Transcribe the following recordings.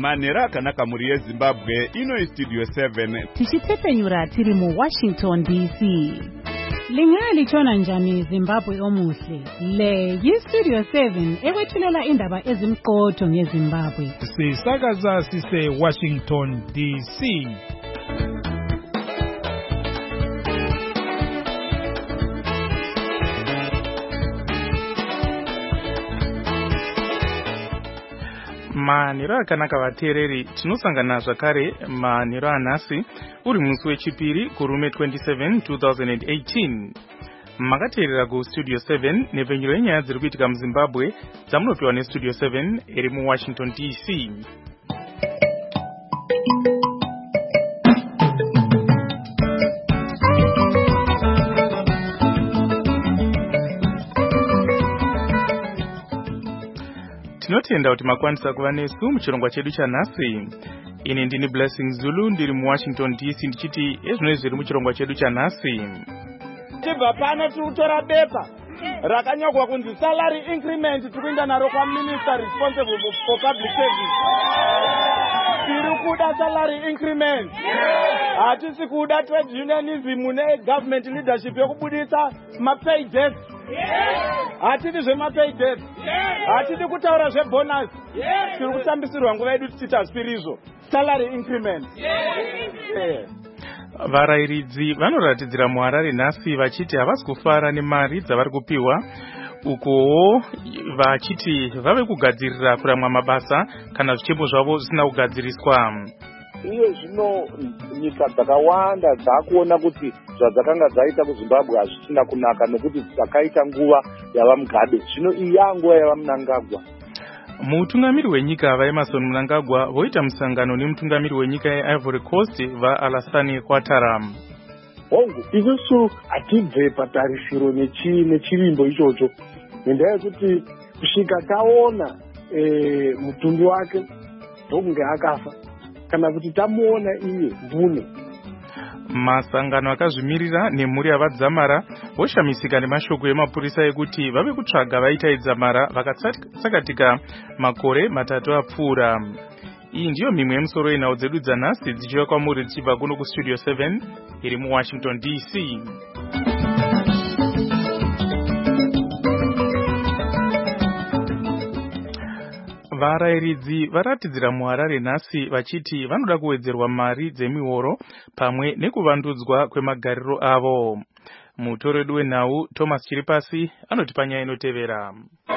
manhero akanaka muri yeZimbabwe. Ino Studio 7 tichitepenyura tiri mu Washington DC. Lingalitshona njani Zimbabwe omuhle? Le yiStudio 7 ekwethulela indaba ezimqotho ngeZimbabwe. Sisakaza sise Washington DC. Manhero akanaka vateereri, tinosangana zvakare manhero anhasi uri musi wechipiri kurume 27 2018. Makateerera kuStudio 7 nepfenyuro yenyaya dziri kuitika muZimbabwe dzamunopiwa neStudio 7 iri muWashington DC. Tinotenda kuti makwanisa kuva nesu muchirongwa chedu chanhasi. Ini ndini Blessing Zulu ndiri muWashington DC ndichiti ezvino zviri muchirongwa chedu chanhasi. Tibva pano tiri kutora bepa rakanyorwa kunzi salary increment tikuenda naro kwaMinister responsible for public service. Tiri kuda salary increment. Hatisi kuda trade unionism negovernment leadership yokubudisa mapay debts. Hatidi zvemapay debts. Hatidi kutaura zvebonus. Tiri kutambisirwa nguva yedu tichita zvirizo. Salary increment. Varayiridzi vanoratidzira muHarare nhasi vachiti havasi kufara nemari dzavari kupiwa, ukowo vachiti vave kugadzirira kuramwa mabasa kana zvichemo zvavo zvisina kugadziriswa. Iye zvino nyika dzakawanda dzakuona kuti zvadzakanga dzaita kuZimbabwe hazvisina kunaka nekuti dzakaita nguva yava Mugabe. Zvino iyi yanguva yava Mnangagwa. Mutungamiri wenyika vaEmmerson Mnangagwa voita musangano nemutungamiri wenyika yeIvory Coast vaAlassane Ouattara. Hongu, isusu hatibve patarisiro nechirimbo ichocho. Ngendaa yekuti kusvika taona mutumbi wake ndokunge akafa kana kuti tamuona iye mbune. Masangano akazvimirira nemhuri yavadzamara voshamisika nemashoko emapurisa ekuti vave kutsvaga vaita idzamara vakatsakatika makore matatu apfuura. Iyi ndiyo mimwe yemusoro yenhau dzedu dzanhasi dzichiva kwamuri dzichibva kuno kuStudio 7 iri muWashington DC. Varayiridzi varatidzira muHarare nhasi vachiti vanoda kuwedzerwa mari dzemihoro pamwe nekuvandudzwa kwemagariro avo. Mutoro wedu wenhau Thomas Chiripasi anoti panyaya inotevera.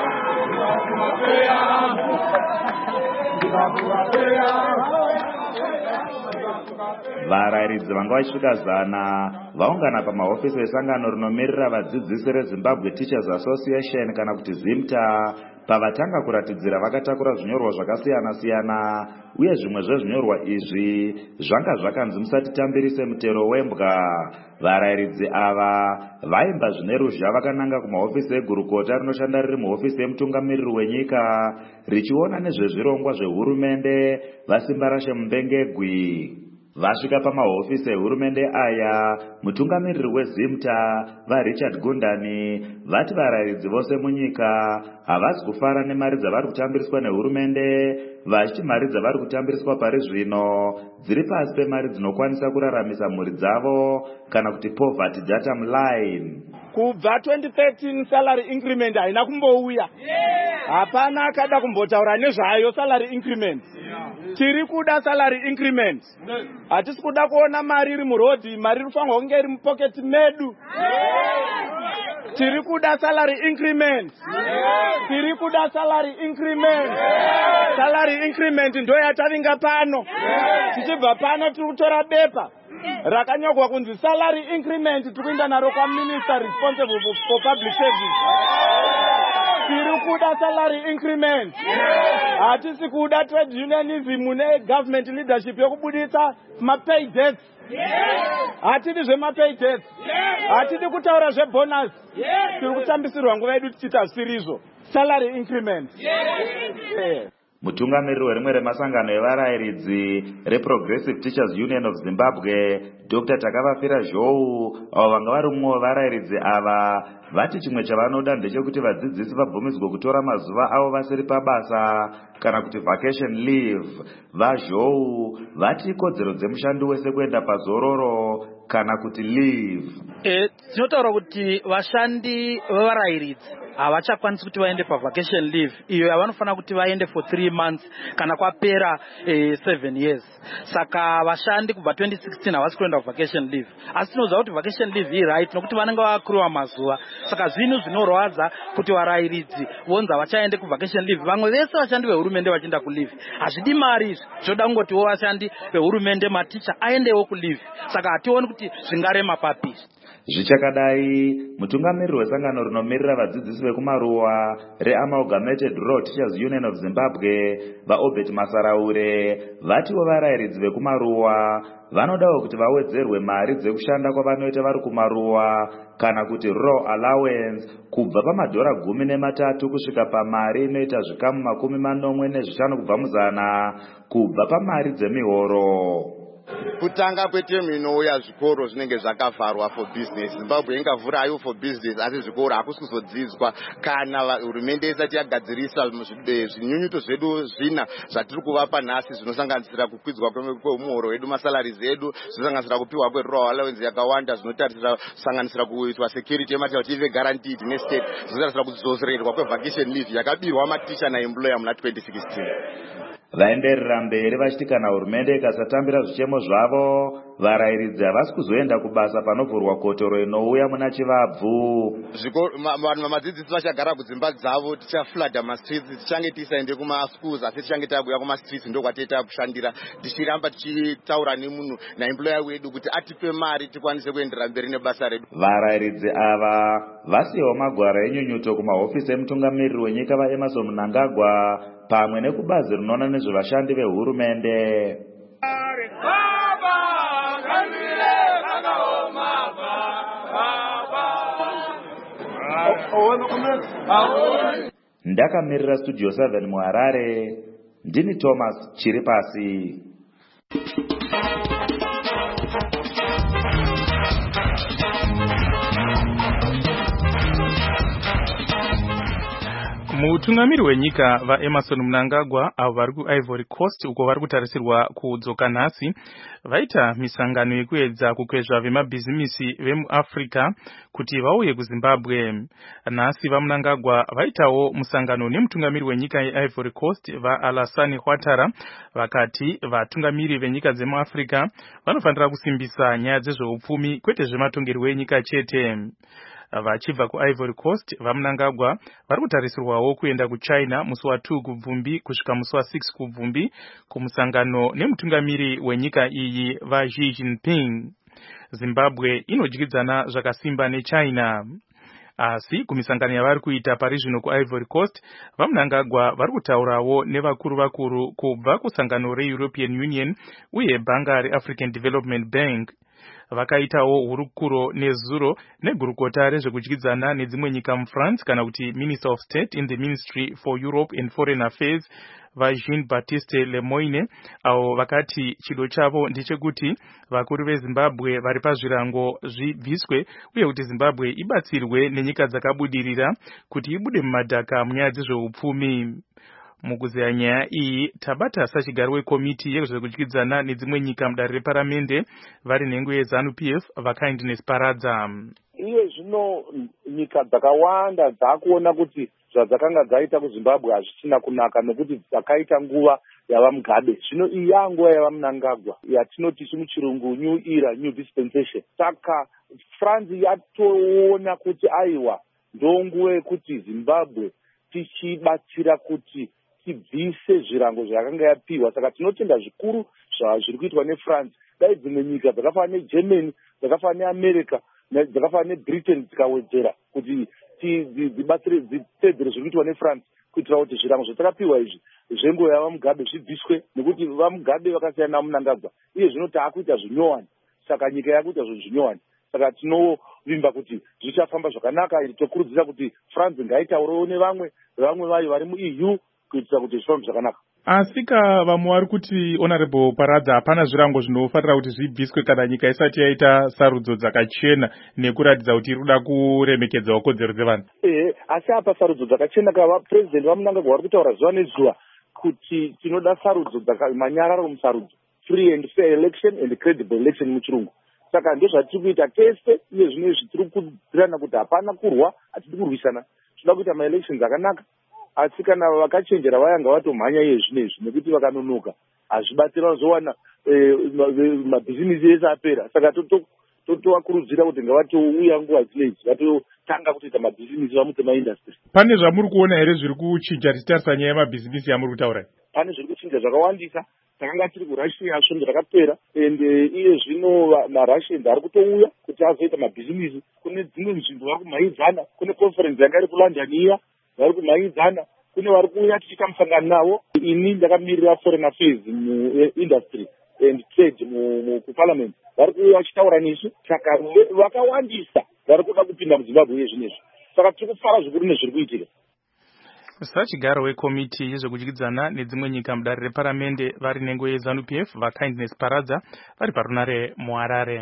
Varayiridzi vanga vachisvika 100 vaungana pamahofisi esangano rinomirira vadzidzisi reZimbabwe Teachers Association kana kuti ZIMTA pavatanga kuratidzira vakatakura zvinyorwa zvakasiyana-siyana, uye zvimwe zvezvinyorwa izvi zvanga zvakanzi musati tambirise mutero wembwa. Varayiridzi ava vaimba zvine ruzha vakananga kumahofisi egurukota rinoshanda riri muhofisi yemutungamiriri wenyika richiona nezvezvirongwa zvehurumende vasimba rashe Mbengegwi. Vasvika pamahofisi ehurumende aya, mutungamiriri weZIMTA vaRichard Gundani vati varayiridzi vose munyika havasi kufara nemari dzavari kutambiriswa nehurumende, vachiti mari dzavari kutambiriswa pari zvino dziri pasi pemari dzinokwanisa kuraramisa mhuri dzavo kana kuti poverty datum line. Kubva 2013 salary increment haina kumbouya. Hapana akada kumbotaura nezvayo salary increment. Tiri kuda salary increment. Hatisi kuda kuona mari iri murodhi, mari inofanirwa kunge iri mupoketi medu. Tiri kuda salary increment. Tiri kuda salary increment. Salary increment ndo yatavinga pano. Tichibva pano tiri kutora bepa rakanyorwa kunzi salary increment tikuenda naro kwaMinister responsible for public service. Tiri kuda salary increment. Hatisi kuda trade unionism negovernment leadership yokubudisa mapay debts. Hatidi zvemapay debts. Hatidi kutaura zvebonus. Tiri kutambisirwa nguva yedu tichita zvirizo. Salary increment. Mutungamiriri werimwe remasangano evarayiridzi reProgressive Teachers Union of Zimbabwe, Dr. Takavafira Zhou, avo vanga vari mumwe wevarayiridzi ava, vati chimwe chavanoda ndechekuti vadzidzisi vabvumidzwe kutora mazuva avo vasiri pabasa kana kuti vacation leave. VaZhou vati kodzero dzemushandi wese kuenda pazororo kana kuti leave. Tinotaura kuti vashandi vevarayiridzi havachakwanisi kuti vaende pavacation leave iyo yavanofanira kuti vaende for 3 months kana kwapera 7 years. Saka vashandi kubva 2016 havasi kuenda vacation leave, asi tinoziva kuti vacation leave iyi right nokuti vanenge vakuriwa mazuva. Saka zvinhu zvinorwadza kuti varayiridzi vonzi havachaende kuvacation leave. Vamwe vese vashandi vehurumende vachienda kuleave hazvidi mari izvi, zvoda kungotiwo vashandi vehurumende maticha aendewo kuleave. Saka hationi kuti zvingarema papi. Zvichakadai, mutungamiriri wesangano rinomirira vadzidzisi vekumaruwa reAmalgamated Rural Teachers Union of Zimbabwe, vaObert Masaraure, vatiwo varayiridzi vekumaruwa vanodawo kuti vawedzerwe mari dzekushanda kwavanoita vari kumaruwa kana kuti rural allowance kubva $13 kusvika pamari inoita zvikamu 45 kubva muzana kubva pamari dzemihoro. Kutanga kwetemu inouya zvikoro zvinenge zvakavharwa for business. Zimbabwe ingavhura ayo for business asi zvikoro hakusi kuzodzidzwa kana hurumende isati yagadzirisa zvinyunyuto zvedu zvina zvatiri kuvapa nhasi zvinosanganisira kukwidzwa kwemuhoro wedu, masalaries edu, zvinosanganisira kupiwa kwerural allowance yakawanda, zvinotarisira kusanganisira kuitwa security yematal ive guaranteed nestate, zvinotarisira kudzosererwa kwevacation leave yakabirwa maticha naemployer muna 2016. Vaenderera mberi vachiti kana hurumende ikasatambira zvichemo zvavo, varayiridzi havasi kuzoenda kubasa panovhurwa kotoro inouya muna Chivabvu. Vanhu vamadzidzisi vachagara kudzimba dzavo, tichafladha mastreets, tichange tisaende kumaschools asi tichange tabuya kumastreets ndokwateta kushandira, tichiramba tichitaura nemunhu naemployer wedu kuti atipe mari tikwanise kuenderera mberi nebasa redu. Varayiridzi ava vasiyawo magwaro enyunyuto kumahofisi emutungamiriri wenyika vaEmmerson Mnangagwa pamwe nekubazi rinoona nezvevashandi vehurumende. Ndakamirira Studio 7 muHarare, ndini Thomas Chiripasi. Mutungamiri wenyika vaEmmerson Mnangagwa avo vari kuIvory Coast uko vari kutarisirwa kudzoka nhasi vaita misangano yekuedza kukwezva vemabhizimisi vemuAfrica kuti vauye kuZimbabwe. Nhasi vaMnangagwa vaitawo musangano nemutungamiri wenyika yeIvory Coast vaAlassane Ouattara vakati vatungamiri venyika dzemuAfrica vanofanira kusimbisa nyaya dzezveupfumi kwete zvematongerwo enyika chete. Vachibva kuIvory Coast, vaMnangagwa vari kutarisirwawo kuenda kuChina musi wa2 kubvumbi kusvika musi wa6 kubvumbi kumusangano nemutungamiri wenyika iyi vaXi Jinping. Zimbabwe inodyidzana zvakasimba neChina. Asi kumisangano yavari kuita pari zvino kuIvory Coast, vaMnangagwa vari kutaurawo nevakuru kubva kusangano reEuropean Union uye bhanga reAfrican Development Bank. Vakaitawo hurukuro nezuro negurukota rezvekudyidzana nedzimwe nyika muFrance kana kuti Minister of State in the Ministry for Europe and Foreign Affairs vaJean-Baptiste Lemoyne, avo vakati chido chavo ndechekuti vakuru veZimbabwe vari pazvirango zvibviswe uye kuti Zimbabwe ibatsirwe nenyika dzakabudirira kuti ibude mumadhaka munyaya dzezveupfumi. Mukuzeya nyaya iyi tabata sachigari wekomiti yezvekudyidzana nedzimwe nyika mudare reparamende vari nhengo yeZANU-PF vaKindness Paradza. Iye zvino nyika dzakawanda dzakuona kuti zvadzakanga dzaita kuZimbabwe hazvisina kunaka nekuti dzakaita nguva yava Mugabe. Zvino iyi yanguva yava Mnangagwa yatinoti muchirungu new era, new dispensation. Saka France yatoona kuti aiwa ndonguva yekuti Zimbabwe tichibatsira kuti tibvise zvirango zvakanga yapiwa. Saka tinotenda zvikuru zviri kuitwa neFrance. Dai dzimwe nyika dzakafanana neGermany, dzakafanana neAmerica, dzakafanana neBritain dzikawedzera kuti dzibatsire dzitedzere zviri kuitwa neFrance kuitira kuti zvirango zvatakapiwa izvi zvenguva yava Mugabe zvibviswe, nekuti vaMugabe vakasiyana naMnangagwa. Iye zvino taakuita zvinyowani, saka nyika yakuita zvinyowani. Saka tinovimba kuti zvichafamba zvakanaka. Tokurudzira kuti France ngaitaurewo nevamwe vayo vari muEU kuitira kuti zvifambe zvakanaka. Asika vamwe vari kuti Honorable Paradza hapana zvirango zvinofanira kuti zvibviswe kana nyika isati yaita sarudzo dzakachena nekuratidza kuti iri kuda kuremekedzawo kodzero dzevanhu. Asi apa sarudzo dzakachena president vaMnangagwa vari kutaura zuva nezuva kuti tinoda sarudzo manyararo musarudzo, free and fair election and credible election muchirungu. Saka ndozvatiri kuita tese uye zvinezvi tiri kukudzirana kuti hapana kurwa, hatidi kurwisana, tinoda kuita maelections akanaka. Asi kana vakachenjera vayanga vatomhanya iye zvinezvi nekuti vakanonoka hazvibatsira vazowana mabhizinisi ese apera. Saka totovakurudzira kuti ngavatouya nguva dzinedzi vatotanga kutoita mabhizinisi vamutse maindastry. Pane zvamuri kuona here zviri kuchinja tichitarisa nyaya yemabhizinisi yamuri kutaura? Pane zviri kuchinja zvakawandisa. Takanga tiri kuRussia svondo rakapera ende iye zvino maRussians ari kutouya kuti azoita mabhizinisi. Kune dzimwe nzvimbo vari kumhaidzana, kune conference yanga iri kuLondon iya vari kumhaidzana, kune vari kuuya tichiita musangano navo. Ini ndakamirira foreign affairs muindustry and trade kuparliament, vari kuuya vachitaura nesu. Saka vakawandisa vari kuda kupinda muZimbabwe iye zvinezvi. Saka tiri kufara zvikuru nezviri kuitika. Sachigaro wekomiti yezvekudyidzana nedzimwe nyika mudare reparamende vari nengo yeZANU-PF vaKindness Paradza vari parunare muHarare.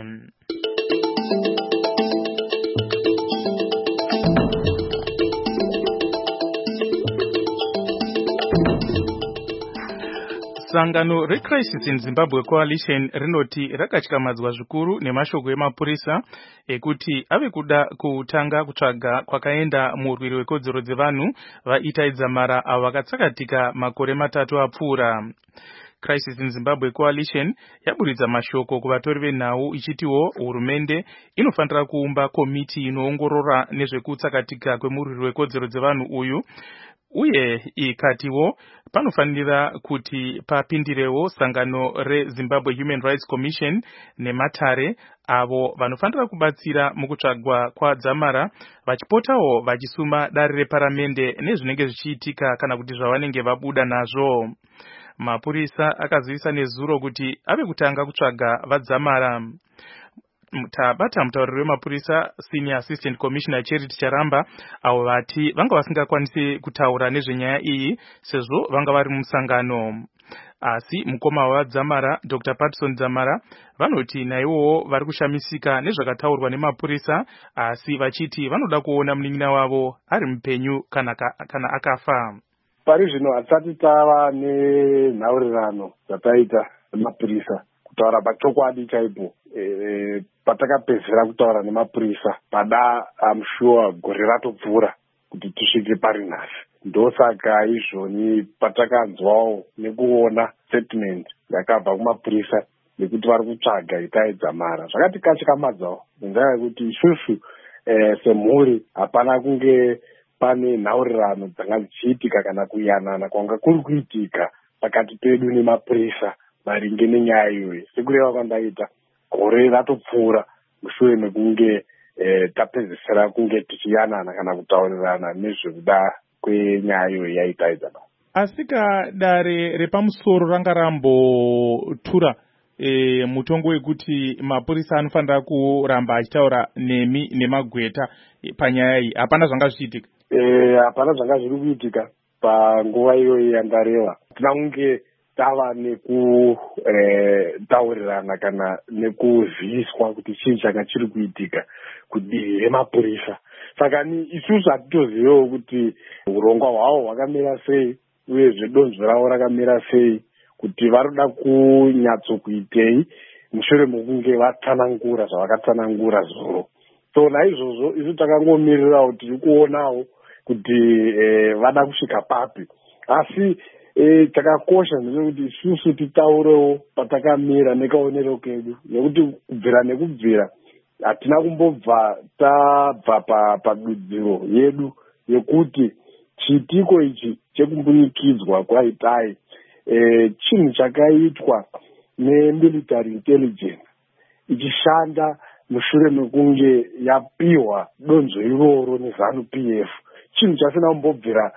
Sangano reCrisis in Zimbabwe Coalition rinoti rakatyamadzwa zvikuru nemashoko emapurisa ekuti ave kuda kutanga kutsvaga kwakaenda murwiri wekodzero dzevanhu vaitaidza mara avo vakatsakatika makore 3 apfuura. Crisis in Zimbabwe Coalition yaburitsa mashoko kuvatori venhau ichitiwo hurumende inofanira kuumba komiti inoongorora nezvekutsakatika kwemurwiri wekodzero dzevanhu uyu, uye ikatiwo panofanira kuti papindirewo sangano reZimbabwe Human Rights Commission nematare avo vanofanira kubatsira mukutsvagwa kwadzamara, vachipotawo vachisuma dare reparamende nezvinenge zvichiitika kana kuti zvavanenge vabuda nazvo. Mapurisa akazivisa nezuro kuti ave kutanga kutsvaga vadzamara. Tabata mutauriri wemapurisa Senior Assistant Commissioner Charity Charamba avo vati vanga vasingakwanisi kutaura nezvenyaya iyi sezvo vanga vari mumusangano. Asi mukoma wadzamara Dr. Patson Dzamara vanoti naivowo vari kushamisika nezvakataurwa nemapurisa, asi vachiti vanoda kuona munin'ina wavo ari mupenyu kana akafa. Pari zvino hatisati tava nenhaurirano dzataita nemapurisa kutaura pachokwadi chaipo. Patakapedzera kutaura nemapurisa pada I'm sure gore ratopfuura kuti tisvike pari nhasi. Ndosaka izvoni patakanzwawo nekuona statement yakabva kumapurisa nekuti vari kutsvaga itaidza mara, zvakatikatyamadzawo ngendaa yekuti isusu semhuri hapana kunge pane nhaurirano dzanga dzichiitika kana kuyanana kwanga kuri kuitika pakati pedu nemapurisa maringe nenyaya iyoyi. Sekureva kwandaita gore ratopfuura mushure mekunge tapedzisira kunge tichiyanana kana kutaurirana nezvekuda kwenyaya iyoyi yaitaidza. Asika dare repamusoro ranga rambotura mutongo wekuti mapurisa anofanira kuramba achitaura nemi nemagweta panyaya iyi. Hapana zvanga zvichiitika? Hapana zvanga zviri kuitika panguva iyoyi yandareva. Tina kunge tava nekutaurirana kana nekuziviswa kuti chii changa chiri kuitika kudivi remapurisa. Saka isusu hatitozivewo kuti urongwa hwavo hwakamira sei uyezve donzvo ravo rakamira sei, kuti varoda kunyatsokuitei mushure mekunge vatsanangura zvavakatsanangura zuro. So naizvozvo isu takangomirirawo tiri kuonawo kuti vada kusvika papi, asi chakakosha ndechekuti isusu titaurewo patakamira nekaonero kedu, nekuti kubvira nekubvira hatina kumbobva tabva padudziro yedu yekuti chiitiko ichi chekumbunikidzwa kwaitai chinhu chakaitwa nemilitary intelligence ichishanda mushure mekunge yapiwa donzvo iroro neZANU-PF, chinhu chasina kumbobvira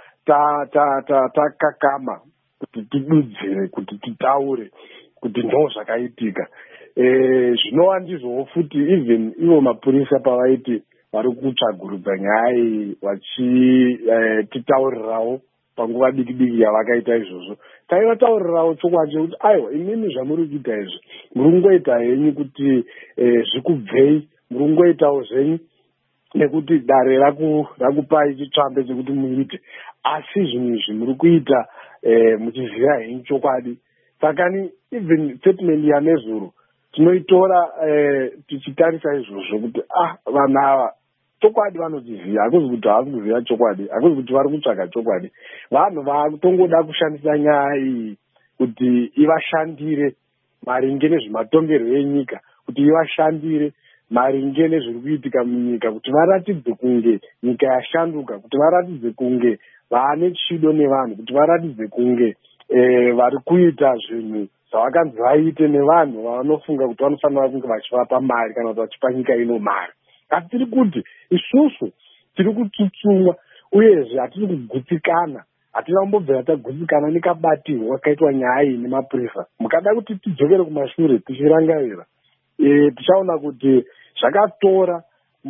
takakama kuti tidudzire, kuti titaure kuti ndo zvakaitika. Zvinova ndizvowo futi even ivo mapurisa pavaiti vari kutsvagurudza nyaya iyi vachititaurirawo panguva diki yavakaita izvozvo. Taivataurirawo chokwadi chekuti aiwa imimi zvamuri kuita izvi muri kungoita henyu kuti zvikubvei, muri kungoitawo zvenyu nekuti dare rakupai chitsvambe chekuti muite, asi zvinhu izvi muri kuita muchiziva henyu chokwadi. Sakani even statement yanezuro tinoitora tichitarisa izvozvo kuti vanhu ava chokwadi vanodziziva, hakuzi kuti havasi kuziva chokwadi, hakuzi kuti vari kutsvaga chokwadi. Vanhu vatongoda kushandisa nyaya iyi kuti ivashandire maringe nezvematongerwo enyika, kuti ivashandire maringe nezviri kuitika munyika, kuti varatidze kunge nyika yashanduka, kuti varatidze kunge vaane chido nevanhu, kuti varatidze kunge vari kuita zvinhu zvavakanzi vaite nevanhu vanofunga kuti vanofanira kunge vachivapa mari kana kuti vachipa nyika ino mari. Asi tiri kuti isusu tiri kutsutsumwa uyezve hatiri kugutsikana, hatina kumbobvira tagutsikana nekabatirwa kaitwa nyaya iyi nemapurisa. Mukada kuti tidzokere kumashure tichirangarira, tichaona kuti zvakatora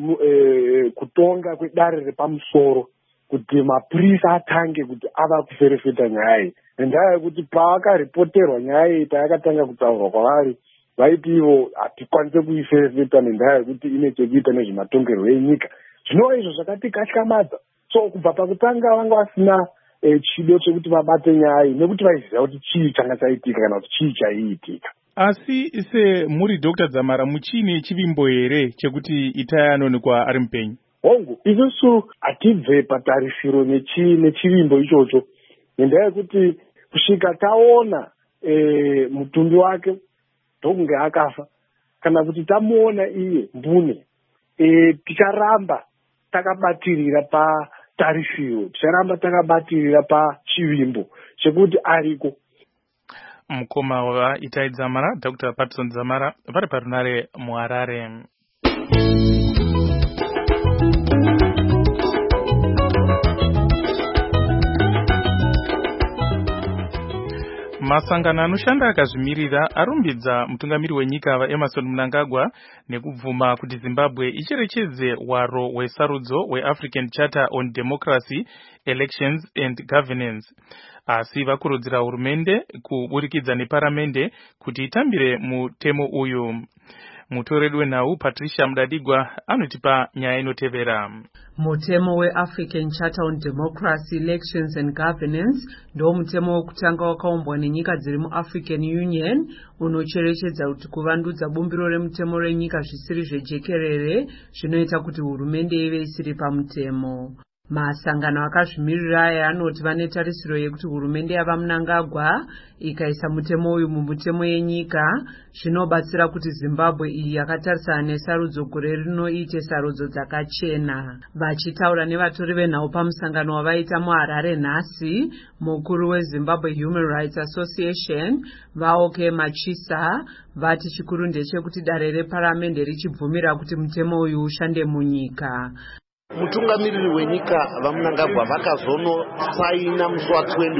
kutonga kwedare repamusoro kuti mapurisa atange kuti ava kuferefeta nyaya iyi, nendaa yekuti pavakaripoterwa nyaya iyi tayakatanga kutaurwa kwavari vaiti ivo hatikwanise kuiferefeta nendaa yekuti ine chekuita nezvematongerwo enyika. Zvinova izvo zvakatikatyamadza. So kubva pakutanga vanga vasina chido chekuti vabate nyaya iyi nekuti vaiziva kuti chii changa chaitika kana kuti chii chaiitika. Asi semuri Dr. Dzamara, muchini chivimbo here chekuti itai anoonekwa ari mupenyu? Hongu, isusu hatibve patarisiro nechivimbo ichocho, nendaa yekuti kusvika taona mutumbi wake ndokunge akafa, kana kuti tamuona iye mbune, ticharamba takabatirira patarisiro, ticharamba takabatirira pachivimbo chekuti ariko. Mukoma waitai Dzamara, Dr. Patson Dzamara, vari parunare muHarare. Masangano anoshanda akazvimirira arumbidza mutungamiri wenyika vaEmmerson Mnangagwa nekubvuma kuti Zimbabwe icherechedze waro wesarudzo weAfrican Charter on Democracy, Elections and Governance. Asi vakurudzira hurumende kuburikidza neparamende kuti itambire mutemo uyu. Mutoredi wenhau Patricia Mudadigwa anotipa nyaya inotevera. Mutemo weAfrican Charter on Democracy, Elections and Governance ndo mutemo wekutanga wakaumbwa nenyika dziri muAfrican Union unocherechedza kuti kuvandudza bumbiro remutemo renyika zvisiri zvejekerere zvinoita kuti hurumende ive isiri pamutemo. Masangano akazvimirira aya anoti vane tarisiro yekuti hurumende yavaMnangagwa ikaisa mutemo uyu mumutemo yenyika zvinobatsira kuti Zimbabwe iyi yakatarisana nesarudzo gore rino iite sarudzo dzakachena. Vachitaura nevatori venhau pamusangano wavaita muHarare nhasi, mukuru weZimbabwe Human Rights Association vaOK Machisa vati chikuru ndechekuti dare reparamende richibvumira kuti mutemo uyu ushande munyika. Mutungamiriri wenyika vaMnangagwa vakazonosaina musi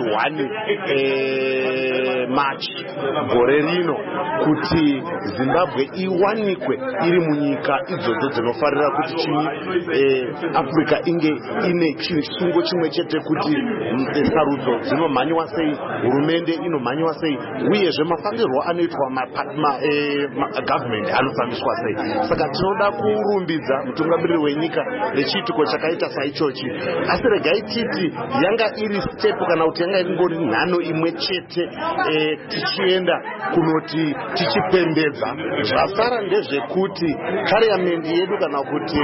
wa21 March gore rino kuti Zimbabwe iwanikwe iri munyika idzodzo dzinofarira kuti Afrika inge ine chisungo chimwe chete kuti sarudzo dzinomhanywa sei, hurumende inomhanywa sei, uyezve mafambirwo anoitwa government anofambiswa sei. Saka tinoda kurumbidza mutungamiriri wenyika chitiko chakaita saichochi, asi regai titi yanga iri step kana kuti yanga ingori nhano imwe chete tichienda kunoti tichipembedza. Zvasara ndezvekuti parliament yedu kana kuti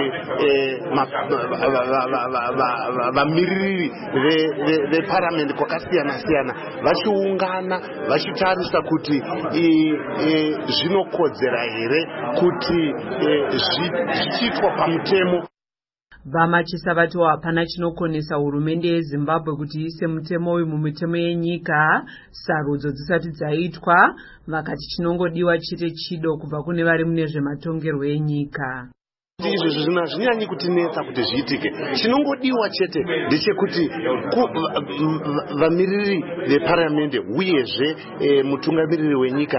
vamiriri veparliament kwakasiyana siyana vachiungana vachitarisa kuti zvinokodzera here kuti zvichiitwa pamutemo. Vamachisa vati hapana chinokonesa hurumende yeZimbabwe kuti iise mutemo uyu mumutemo yenyika sarudzo dzisati dzaitwa, vakati chinongodiwa chete chido kubva kune vari mune zvematongerwo enyika. izvi hazvinyanyi kutinetsa kuti zviitike. Chinongodiwa chete ndechekuti vamiriri veparamende uyezve mutungamiriri wenyika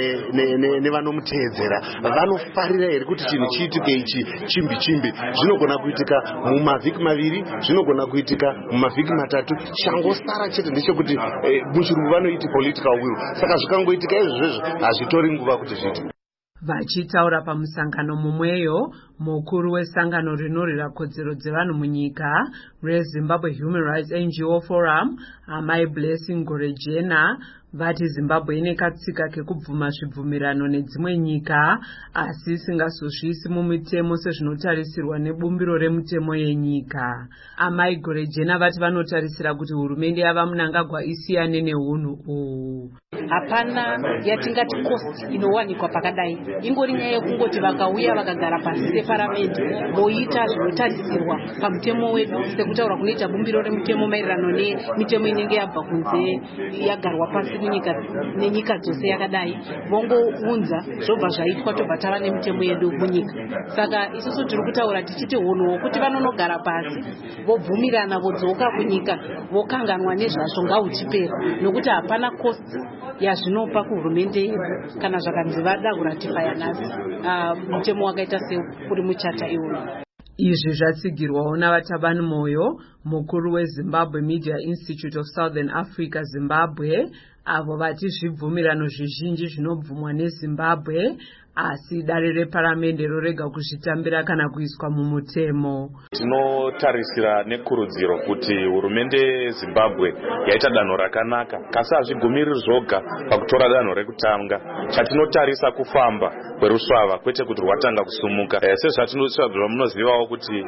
nevanomuteedzera vanofarira here kuti chinhu chiitike ichi chimbi. Zvinogona kuitika mumavhiki maviri, zvinogona kuitika mumavhiki matatu. Changosara chete ndechekuti muchirungu vanoiti political will. Saka zvikangoitika izvozvo hazvitori nguva kuti zviitike. Vachitaura pamusangano mumweyo, mukuru wesangano rinorwira kodzero dzevanhu munyika reZimbabwe Human Rights NGO Forum, Amai Blessing Gorejena, vati Zimbabwe ine katsika kekubvuma zvibvumirano nedzimwe nyika asi isingazozviisi mumitemo sezvinotarisirwa nebumbiro remutemo yenyika. Amai Gorejena vati vanotarisira kuti hurumende yava Mnangagwa isiyane neunhu uhu. Hapana yatingati cost inowanikwa pakadai, ingori nyaya yekungoti vakauya vakagara pasi separamende voita zvinotarisirwa pamutemo wedu sekutaura kunoita bumbiro remutemo maererano nemitemo inenge yabva kunze yagarwa pasi nenyika dzose yakadai, vongounza zvobva zvaitwa tobva tava nemitemo yedu munyika. Saka isusu tiri kutaura tichiti honho kuti vanonogara pasi vobvumirana vodzoka kunyika vokanganwa nezvazvo ngauchipera, nokuti hapana cost yazvinopa kuhurumende yedu kana zvakanzi vada kuratifaya nhasi mutemo wakaita sekuri muchata iwoyo. Izvi zvatsigirwawo navatabani moyo, mukuru weZimbabwe Media Institute of Southern Africa Zimbabwe, avo vati zvibvumirano zvizhinji zvinobvumwa neZimbabwe asi dare reparamende rorega kuzvitambira kana kuiswa mumutemo. Tinotarisira nekurudziro kuti hurumende yeZimbabwe yaita danho rakanaka, kasi hazvigumiriri zvoga pakutora danho rekutanga. Chatinotarisa kufamba kwerusvava kwete kuti rwatanga kusumuka. Sezvatinozivawo kuti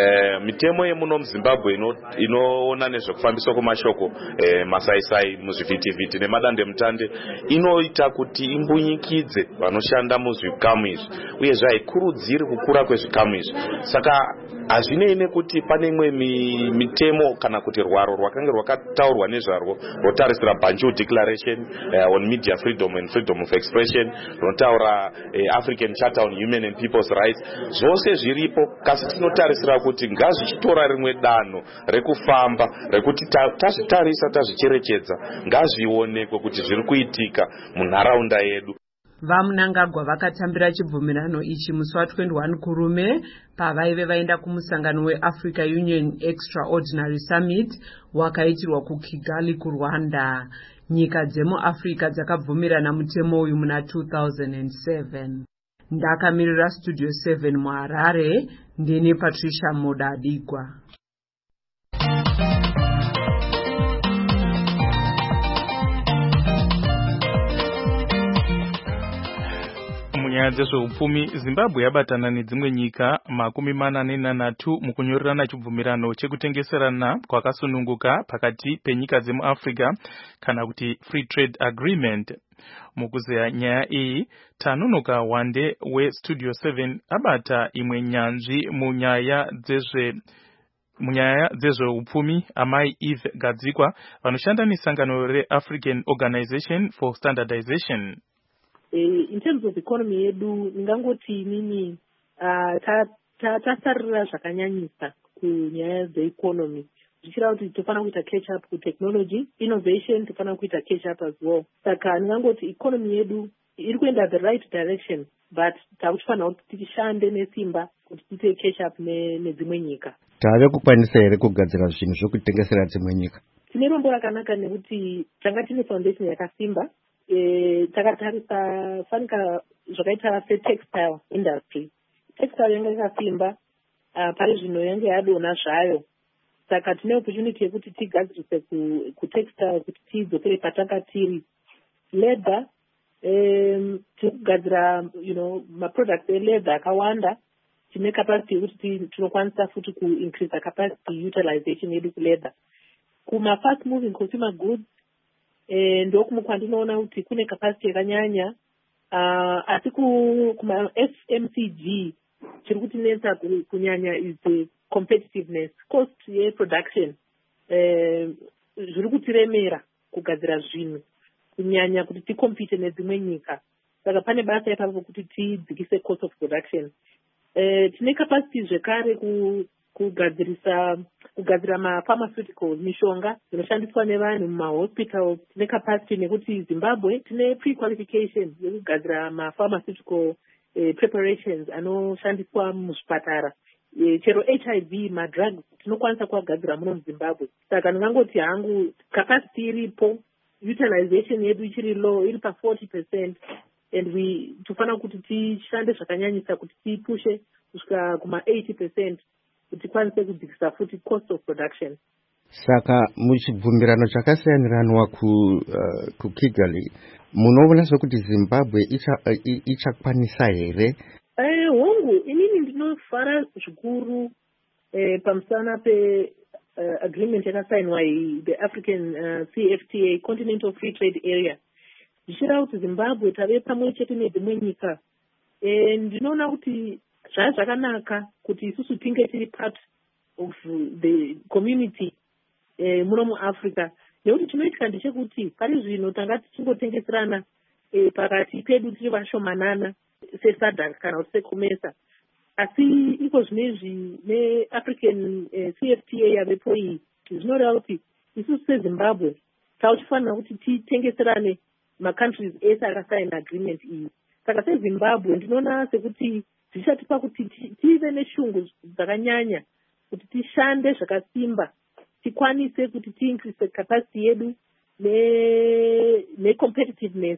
mitemo yemuno muZimbabwe inoona nezvekufambiswa kwemashoko masaisai muzvivhitivhiti nemadandemutande inoita kuti imbunyikidze vanoshanda muzvikamu izvi, uyezve haikurudziri kukura kwezvikamu izvi. Saka hazvinei nekuti pane imwe mitemo kana kuti rwaro rwakanga rwakataurwa nezvarwo rotarisira Banjul Declaration on Media Freedom and Freedom of Expression, rotaura African Charter on Human and People's Rights, zvose zviripo, kasi tinotarisira kuti ngazvichitora rimwe danho rekufamba rekuti tazvitarisa tazvicherechedza ngazvionekwe kuti zviri kuitika munharaunda yedu. VaMnangagwa vakatambira chibvumirano ichi musi wa21 kurume pavaive vaenda kumusangano weAfrica Union Extraordinary Summit wakaitirwa kuKigali kuRwanda. Nyika dzemuAfrica dzakabvumirana mutemo uyu muna 2007. Ndakamirira Studio 7 muHarare, ndini Patricia Modadigwa. Munyaya dzezveupfumi, Zimbabwe yabatana nedzimwe nyika 43 mukunyorerana chibvumirano chekutengeserana kwakasununguka pakati penyika dzemuAfrica kana kuti Free Trade Agreement. Mukuzeya nyaya iyi, Tanunuka Wande weStudio 7 abata imwe nyanzvi munyaya dzezveupfumi, Amai Eve Gadzikwa, vanoshanda nesangano reAfrican Organization for Standardization. In terms of economy yedu ndingangoti inini tasarira zvakanyanyisa kunyaya dzeeconomy, zvichireva kuti tofana kuita catch up kutechnology innovation, tofana kuita catch up as well. Saka ndingangoti economy yedu iri kuenda the right direction, but takufanira kuti tishande nesimba kuti tiite catch up nedzimwe nyika. Tave kukwanisa here kugadzira zvinhu zvokutengesera dzimwe nyika? Tine rombo rakanaka nekuti tanga tine foundation yakasimba. Takatarisa fanika zvakaita setextile industry. Textile yanga yakasimba, pari zvino yange yadona zvayo. Saka tine opportunity yekuti tigadzirise kutextile kuti tidzokere patanga tiri. Leather, tikugadzira maproducts eleather akawanda. Tine capacity yekuti tinokwanisa futi kuincrease capacity utilization yedu kuleather. Kuma fast moving consumer goods, ndokumukwandiona kuti kune capacity yakanyanya, asi kuma FMCG chiri kutinetsa kunyanya is the competitiveness, cost yeproduction zviri kutiremera kugadzira zvinhu kunyanya kuti tikompete nedzimwe nyika. Saka pane basa ipapo kuti tidzikise cost of production. tine capacity zvekare kugadzira mapharmaceuticals, mishonga dzinoshandiswa nevanhu mumahospitals. Tine capacity nekuti Zimbabwe tine pre-qualification yekugadzira mapharmaceutical preparations anoshandiswa muzvipatara. Chero HIV madrugs tinokwanisa kuagadzira muno muZimbabwe. Saka ndingangoti hangu capacity iripo, utilization yedu ichiri low, iri pa 40%, and tofana kuti tishande zvakanyanyisa kuti tipushe kusvika kuma 80% kuti tikwanise kudzikisa futi cost of production. Saka muchibvumirano chakasiyaniranwa ku Kigali, munoona sokuti Zimbabwe ichakwanisa here? Hongu inini ndinofara zvikuru pamusana pe agreement yakasainwa the African CFTA, Continental Free Trade Area. Ndichira kuti Zimbabwe tave pamwe chete nedzimwe nyika. Ndinoona kuti zvakanaka kuti isusu tinge tiri part of the community muno muAfrica. Nekuti chinoitika ndechekuti pari zvino tanga tichingotengeserana pakati pedu tiri vashomanana seSADC kana kuti seCOMESA. Asi iko zvinezvi neAfrican CFTA yavepo iyi zvinoreva kuti isusu seZimbabwe tauchifanira kuti titengeserane macountries ese akasaina agreement iyi. Saka seZimbabwe ndinoona sekuti zvichatipa kuti tive neshungu dzakanyanya kuti tishande zvakasimba, tikwanise kuti tiincrease capacity yedu ne-competitiveness.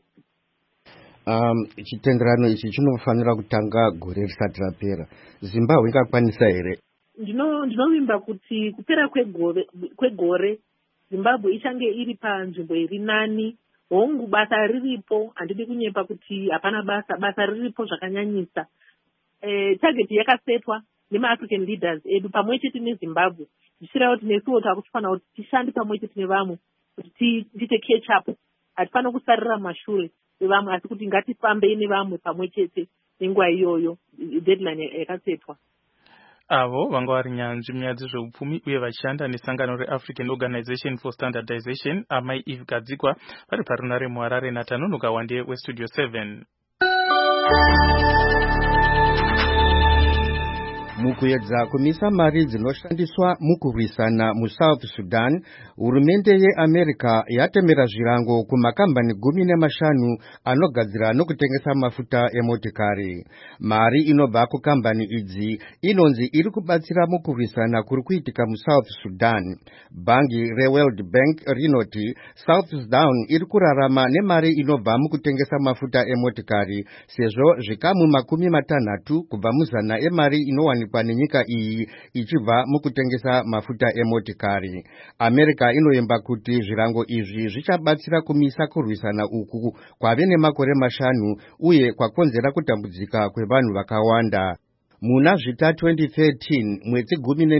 Chitenderano ichi chinofanira kutanga gore risati rapera. Zimbabwe ingakwanisa here? Ndinovimba kuti kupera kwegore Zimbabwe ichange iri panzvimbo iri nani. Hongu basa riripo, handidi kunyepa kuti hapana basa riripo zvakanyanyisa. Target yakasetwa nema-African leaders edu pamwe chete neZimbabwe. Ndichira kuti nesuwo takufanira kuti tishande pamwe chete nevamwe kuti tiite catch up. Hatifana kusarira mashure nevamwe, asi kuti ngatifambe nevamwe pamwe chete nenguva iyoyo deadline yakasetwa. Avo vanga vari nyanzvi munyaya dzezveupfumi uye vachishanda nesangano reAfrican Organization for Standardization, Amai Eve Gadzikwa, vari parunare muHarare naTanonoka Wande weStudio 7. Mukuedza kumisa mari dzinoshandiswa mukurwisana muSouth Sudan, hurumende yeAmerica yatemera zvirango kumakambani 15 anogadzira nokutengesa mafuta emotikari. Mari inobva kukambani idzi inonzi iri kubatsira mukurwisana kuri kuitika muSouth Sudan. Bangi reWorld Bank rinoti South Sudan iri kurarama nemari inobva mukutengesa mafuta emotikari, sezvo zvikamu 60 kubva muzana emari inowanikwa nenyika iyi ichibva mukutengesa mafuta emotikari. America inoemba kuti zvirango izvi zvichabatsira kumisa kurwisana uku kwave nemakore 5 uye kwakonzera kutambudzika kwevanhu vakawanda. Muna zvita 2013, mwedzi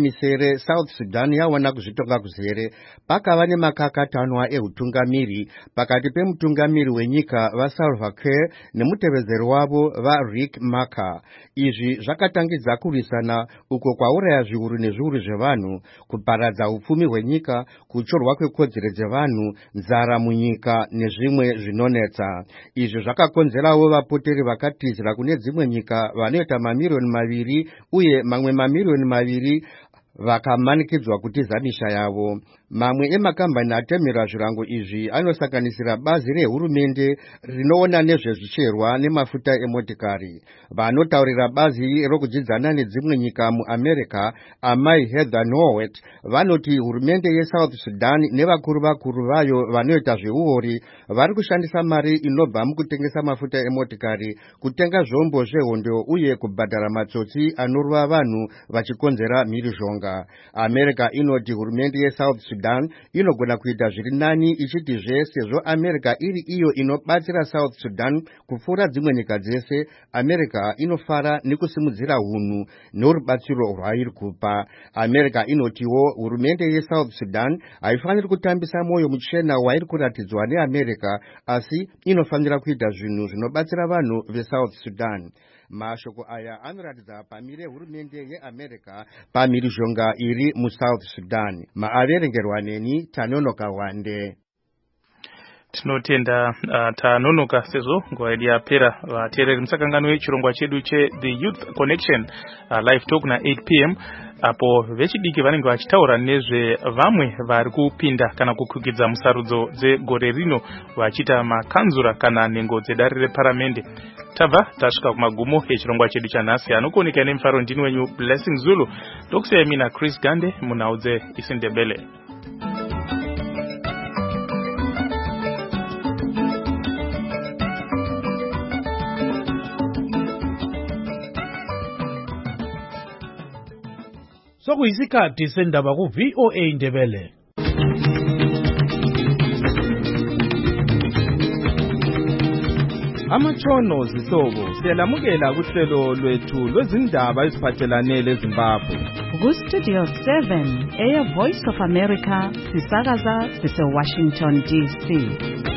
17 South Sudan yawana kuzvitonga kuzere pakava nemakakatanwa eutungamiri pakati pemutungamiri wenyika vaSalva Kiir nemutevezeri wavo vaRiek Machar. Izvi zvakatangidza kurwisana uko kwauraya zviuru nezviuru zvevanhu, kuparadza upfumi hwenyika, kuchorwa kwekodzero dzevanhu, nzara munyika nezvimwe zvinonetsa. Izvi zvakakonzerawo vapoteri vakatizira kune dzimwe nyika vanoita mamiliyoni 2 uye mamwe mamiliyoni 2 vakamanikidzwa kutiza misha yavo. Mamwe emakambani atemera zvirango izvi anosanganisira bazi rehurumende rinoona nezvezvicherwa nemafuta emotikari. Vanotaurira bazi rokudzidzana nedzimwe nyika muAmerica, Amai Heather Nauert, vanoti hurumende yeSouth Sudan nevakuru vayo vanoita zveuori vari kushandisa mari inobva mukutengesa mafuta emotikari kutenga zvombo zvehondo uye kubhadhara matsotsi anorova vanhu vachikonzera mhirizhonga. America inoti hurumende yeSouth Sudan inogona kuita zviri nani ichitizve sezvo America iri iyo inobatsira South Sudan kupfuura dzimwe nyika dzese, America inofara nekusimudzira hunhu norubatsiro rwairi kupa. America inotiwo hurumende yeSouth Sudan haifaniri kutambisa moyo muchena wairi kuratidzwa neAmerica, asi inofanira kuita zvinhu zvinobatsira vanhu veSouth Sudan. Mashoko aya anoratidza pamire hurumende yeAmerica pamhirizhonga iri muSouth Sudan. Maaverengerwa neni Tanonoka Wande. Tinotenda tanonoka sezvo nguva yedu yapera. Vateereri musakangano wechirongwa chedu The Youth Connection live talk na 8 p.m. apo vechidiki vanenge vachitaura nezve vamwe vari kupinda kana kukwikidza musarudzo dzegore rino vachita makanzura kana nhengo dzedare reparamende. Tabva tasvika kumagumo echirongwa chedu chanhasi. Anokuoneka nemufaro ndini wenyu Blessing Zulu. Ndokusiyai mina Chris Gande munhau dzeIsindebele. Sokuyisikhathi sendaba ku VOA Indebele. Amatshono zihlobo siyalamukela kuhlelo lwethu lwezindaba eziphathelane leZimbabwe. Ku Studio 7 Voice of America sisakaza sise-Washington DC.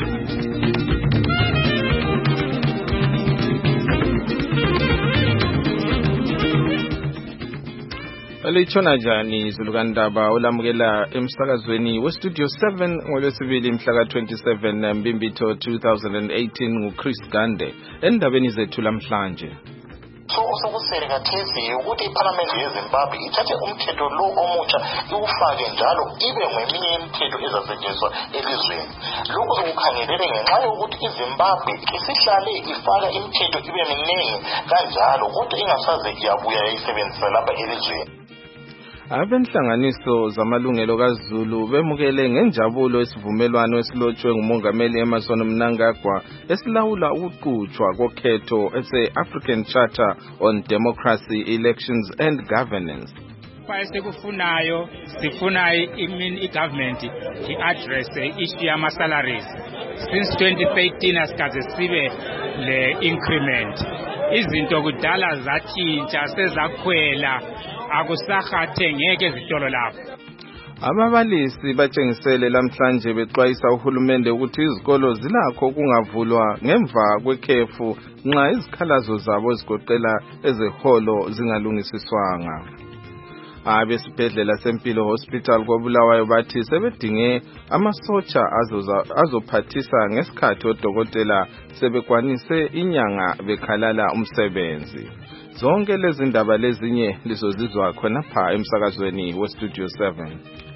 Litshona njani Zulukandaba olamukela emsakazweni weStudio 7 ngolwesibili mhla ka-27 Mbimbitho 2018 nguChris Gande endabeni zethu lamhlanje. Sokusele kathesi ukuthi iParliament yeZimbabwe ithathe umthetho lo omutsha iwufake njalo ibe ngeminye yemithetho ezasetshenziswa elizweni. Lokhu sokukhangelele ngenxa yokuthi iZimbabwe isihlale ifaka imithetho ibe miningi kanjalo kodwa ingasaze iyabuya yayisebenzisa lapha elizweni. Abenhlanganiso zamalungelo kaZulu bemukele ngenjabulo isivumelwano esilotshwe nguMongameli Emmerson Mnangagwa esilawula ukuqhutshwa kokhetho ese-African Charter on Democracy, Elections and Governance. Esikufunayo sifuna i-government i-address issue yama-salaries. Since 2013 asikaze sibe le-increment. Izinto kudala zatshintsha sezakhwela akusahathe ngeke ezitolo lapho. Ababalisi batshengisele lamhlanje bexwayisa uhulumende ukuthi izikolo zilakho ukungavulwa ngemva kwekhefu nxa izikhalazo zabo ezigoqela ezeholo zingalungisiswanga. Abesibhedlela sempilo hospital koBulawayo bathi sebedinge amasotsha azophathisa ngesikhathi odokotela sebekwanise inyanga bekhalala umsebenzi. Zonke lezi ndaba lezinye lizozizwa khonapha emsakazweni weStudio 7.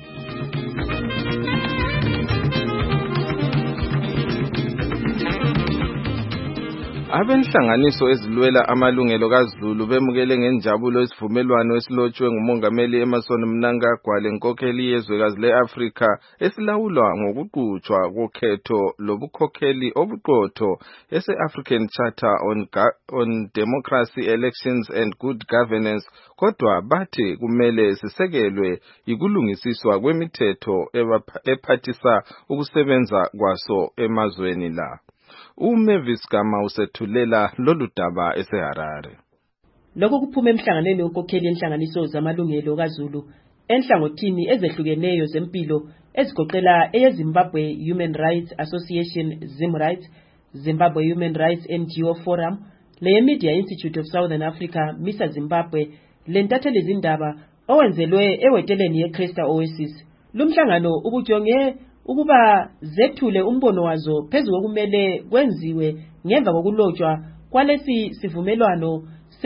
Abenhlanganiso ezilwela amalungelo kaZulu bemukele ngenjabulo isivumelwano esilotshwe nguMongameli Emmerson Mnangagwa lenkokheli yezwekazi le-Afrika esilawulwa ngokuqhutshwa kokhetho lobukhokheli obuqotho ese-African Charter on Democracy, Elections and Good Governance, kodwa bathi kumele sisekelwe ikulungisiswa kwemithetho ephathisa ukusebenza kwaso emazweni la. Mavis Gama usethulela lolu daba eseHarare. Lokho kuphuma emhlanganweni wenkokheli yenhlanganiso zamalungelo kaZulu enhlangothini ezehlukeneyo zempilo ezigoqela eyeZimbabwe Human Rights Association ZimRights, Zimbabwe Human Rights NGO Forum, leMedia Institute of Southern Africa MISA Zimbabwe, lentatheli izindaba owenzelwe eweteleni yeCresta Oasis. Lumhlangano ubujonge ukuba zethule umbono wazo phezulu okumele kwenziwe ngemva kokulotshwa kwalesi sivumelwano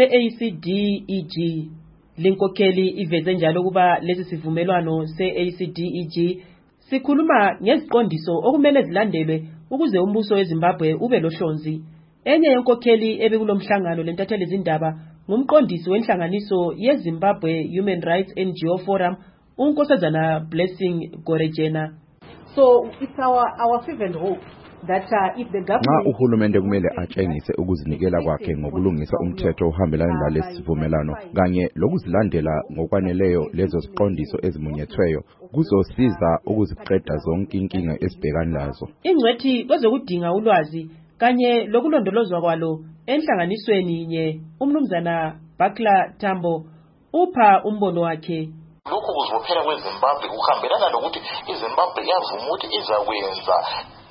se-ACDEG. Linkokheli iveze njalo kuba lesi sivumelwano se-ACDEG sikhuluma ngeziqondiso okumele zilandelwe ukuze umbuso weZimbabwe ube lohlonzi. Enye yenkokheli ebekulomhlangano lentatheli izindaba ngumqondisi wenhlanganiso yeZimbabwe Human Rights NGO Forum, uNkosazana Blessing Gorejena. So it's our fervent hope that if the government uhulumende kumele atshengise ukuzinikela kwakhe ngokulungisa umthetho ohambelana nalesi sivumelwano kanye lokuzilandela ngokwaneleyo lezo ziqondiso ezimunyethweyo kuzosiza ukuziqeda zonke inkinga esibhekana lazo. Ingcwethi kwezokudinga ulwazi kanye lokulondolozwa kwalo enhlanganisweni nye umnumzana Bakla Tambo upha umbono wakhe. Lokhu kuzibophela kweZimbabwe kuhambelana lokuthi iZimbabwe yavuma ukuthi izakwenza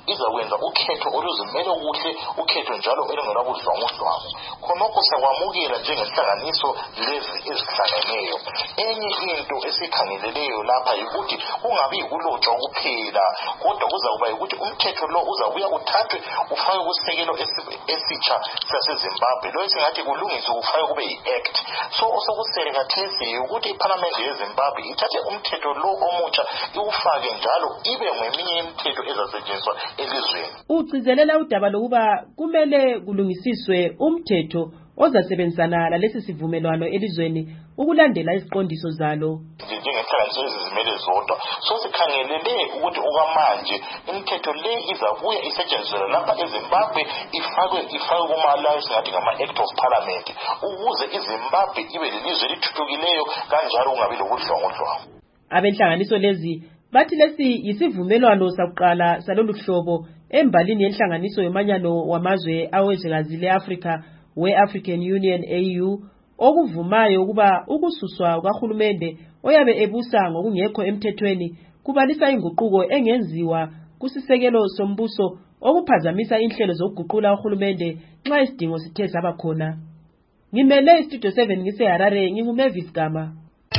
izakwenza ukhetho oluzimele kuhle, ukhetho njalo elingelabudlwangudlwangu. Khonokho siyakwamukela njengenhlanganiso lezi ezihlangeneyo. Enye into esikhangeleleyo lapha yikuthi kungabi yikulotshwa kuphela, kodwa kuzakuba yikuthi umthetho lo uzabuya uthathwe ufake kusekelo esitsha saseZimbabwe, lo esingathi kulungiswe ufake kube yi-act. So osokusele khathesi ukuthi iParliament yeZimbabwe ithathe umthetho lo omutsha iwufake njalo ibe ngeminye imithetho ezasetshenziswa elizweni. Ugcizelela udaba lokuba kumele kulungisiswe umthetho ozasebenzisana lalesi sivumelwano elizweni ukulandela iziqondiso zalo. Njengenhlanganiso ezizimele zodwa, so sikhangelele ukuthi okwamanje imithetho le izabuya isetshenziswe lapha eZimbabwe, ifakwe kuma-laws ngathi ngama-act of parliament, ukuze iZimbabwe ibe lelizwe elithuthukileyo kanjalo kungabi lobudlwangudlwangu. Abenhlanganiso lezi bathi lesi yisivumelwano sakuqala salolu hlobo embalini yenhlanganiso yomanyano wamazwe awezwekazi le-Afrika we-African Union AU, okuvumayo ukuba ukususwa kahulumende oyabe ebusa ngokungekho emthethweni kubalisa inguquko engenziwa kusisekelo sombuso okuphazamisa inhlelo zokuguqula uhulumende nxa isidingo sithe saba khona. Ngimele iStudio 7 ngiseHarare, nginguMavis Gama.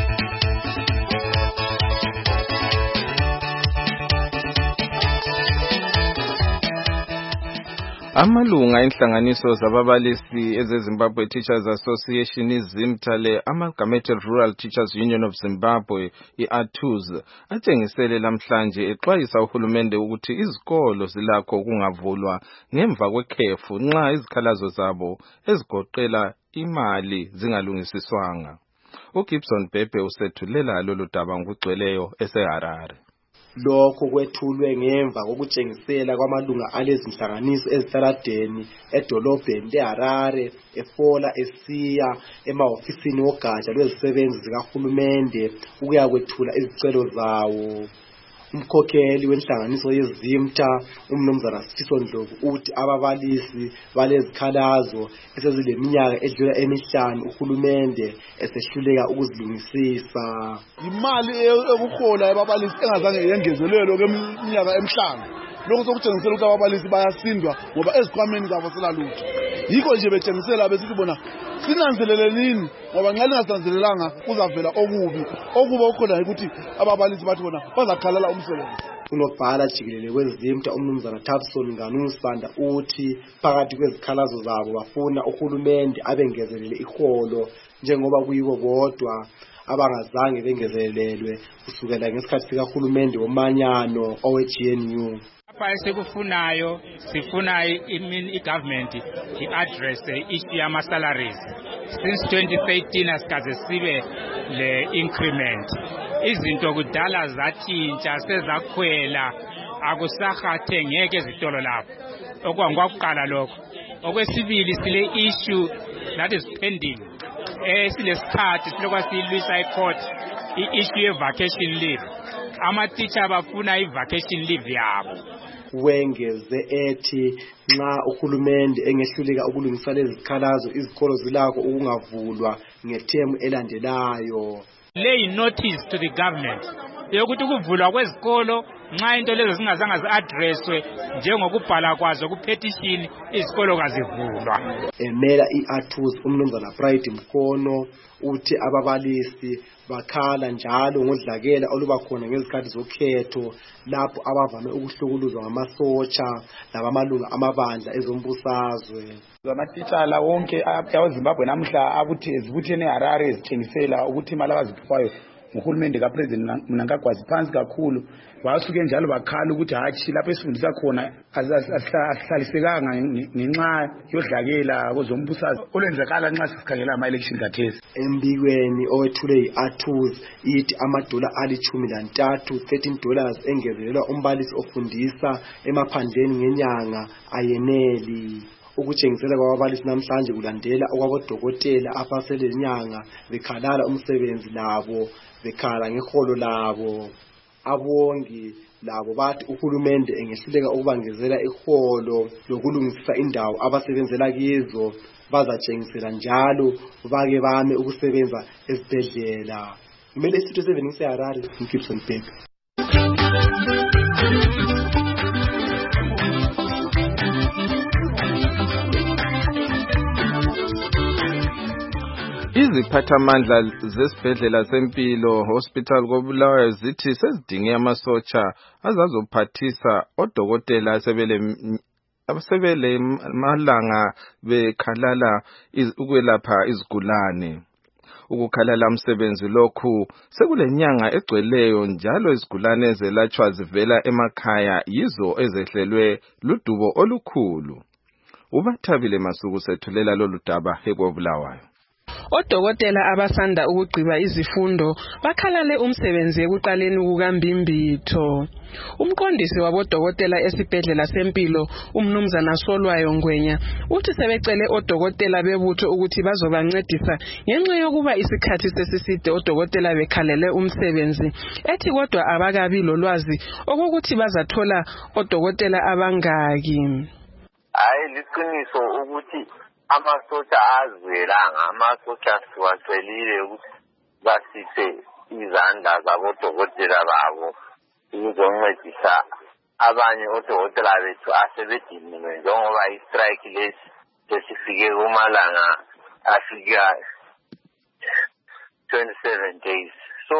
Amalunga enhlanganiso zababalisi ezeZimbabwe Teachers Association iZimta le-Amalgamated Rural Teachers Union of Zimbabwe i-ATUZ atshengisele namhlanje exwayisa uhulumende ukuthi izikolo zilakho kungavulwa ngemva kwekhefu nxa izikhalazo zabo ezigoqela imali zingalungisiswanga. uGibson Bhebhe usethulela lolu daba ngokugcweleyo eseHarare. Lokho kwethulwe ngemva kokutshengisela kwamalunga alezi nhlanganiso ezitaladeni edolobheni leHarare efola esiya emahofisini wogatsha lwezisebenzi zikahulumende ukuyakwethula izicelo zawo. Umkhokheli wenhlanganiso yeZimta umnumzana Sifiso Ndlovu uthi ababalisi balezikhalazo esezileminyaka edlula emihlanu uhulumende esehluleka ukuzilungisisa. Imali ekuhola ababalisi engazange yengezelelwe kweminyaka emihlanu. Lokho sokutshengisela ukuthi ababalisi bayasindwa ngoba ezikhwameni zabo selalutho. Yikho nje betshengisela besithi bona sinanzelelelini ngoba nxa lingasanzelelanga kuzavela okubi okhona ukuthi ababalisi bathi bona bazakhalala umsebenzi. Unobhala jikelele kweZimta umnumzana Thapson Nganusanda uthi phakathi kwezikhalazo zabo bafuna uhulumende abengezelele iholo njengoba kuyibo bodwa abangazange bengezelelwe kusukela ngesikhathi sikahulumende womanyano owe-GNU. Lapha esikufunayo sifuna i-government i-address issue yama-salaries. Since 2013 asikaze sibe le-increment. Izinto kudala zatshintsha sezakhwela akusahathe ngeke ezitolo lapho. Okwangokuqala lokho. Okwesibili sile issue that is pending. Silesikhathi silokwa siyilwisa ecourt i-issue ye-vacation leave. Ama-teacher bafuna i-vacation leave yabo. Wengeze ethi nxa uhulumende engehluleka ukulungisa lezi zikhalazo izikolo zilakho ukungavulwa ngethemu elandelayo. Lay notice to the government yokuthi ukuvulwa kwezikolo nxa into lezo zingazange zi-addresswe njengokubhala kwazo kupetition izikolo kazivulwa. Emela i-ATUZ umnumzana Bright Mkhono uthi ababalisi bakhala njalo ngodlakela olubakhona ngezikhathi zokhetho lapho abavame ukuhlukuluzwa ngamasotsha labamalunga amabandla ezombusazwe. Amatitshala wonke aweZimbabwe namuhla abuthi ezibuthene eHarare ezitshengisela ukuthi imali abaziphiwayo nguhulumende kaPresident Mnangagwa ziphansi kakhulu. Basuke njalo bakhala ukuthi hatshi lapho esifundisa khona asihlalisekanga ngenxa yodlakela kozombusazwe olwenzakala nxa sisikhangela ama-election kathesi. Embikweni owethule i-ATUZ ithi amadola ali-13 $13 engezelelwa umbalisi ofundisa emaphandleni ngenyanga ayeneli. Ukutshengisela kwababalisi namhlanje kulandela okwabodokotela abaselenyanga bekhalala umsebenzi labo bekhala ngeholo labo. Abongi labo bathi uhulumende engehluleka ukubangezela iholo lokulungisisa indawo abasebenzela kizo bazatshengisela njalo bake bame ukusebenza ezibhedlela. Ngimele iStudio 7 ngiseHarare, uGibson Bhebhe. Iziphathamandla zesibhedlela sempilo hospital koBulawayo zithi sezidinge amasotsha azazophathisa odokotela asebele malanga bekhalala ukwelapha izigulane. Ukukhalala umsebenzi lokhu sekulenyanga egcweleyo njalo izigulane ezelatshwa zivela emakhaya yizo ezehlelwe ludubo olukhulu. Ubathabile Masuku sethulela lolu daba eKobulawayo. Odokotela abasanda ukugqiba izifundo bakhalale umsebenzi ekuqaleni kukaMbimbitho. Umqondisi wabodokotela esibhedlela sempilo umnumzana Solwayo Ngwenya uthi sebecele odokotela bebutho ukuthi bazobancedisa ngenxa yokuba isikhathi sesiside odokotela bekhalele umsebenzi ethi kodwa abakabi lolwazi okokuthi bazathola odokotela abangaki. Hayi liqiniso ukuthi amasotsha azwelanga amasotsha siwacelile ukuthi basise izandla zabodokotela babo ukuzoncedisa abanye odokotela bethu asebediniwe njengoba istrike lesi sesifike kumalanga afika 27 days. So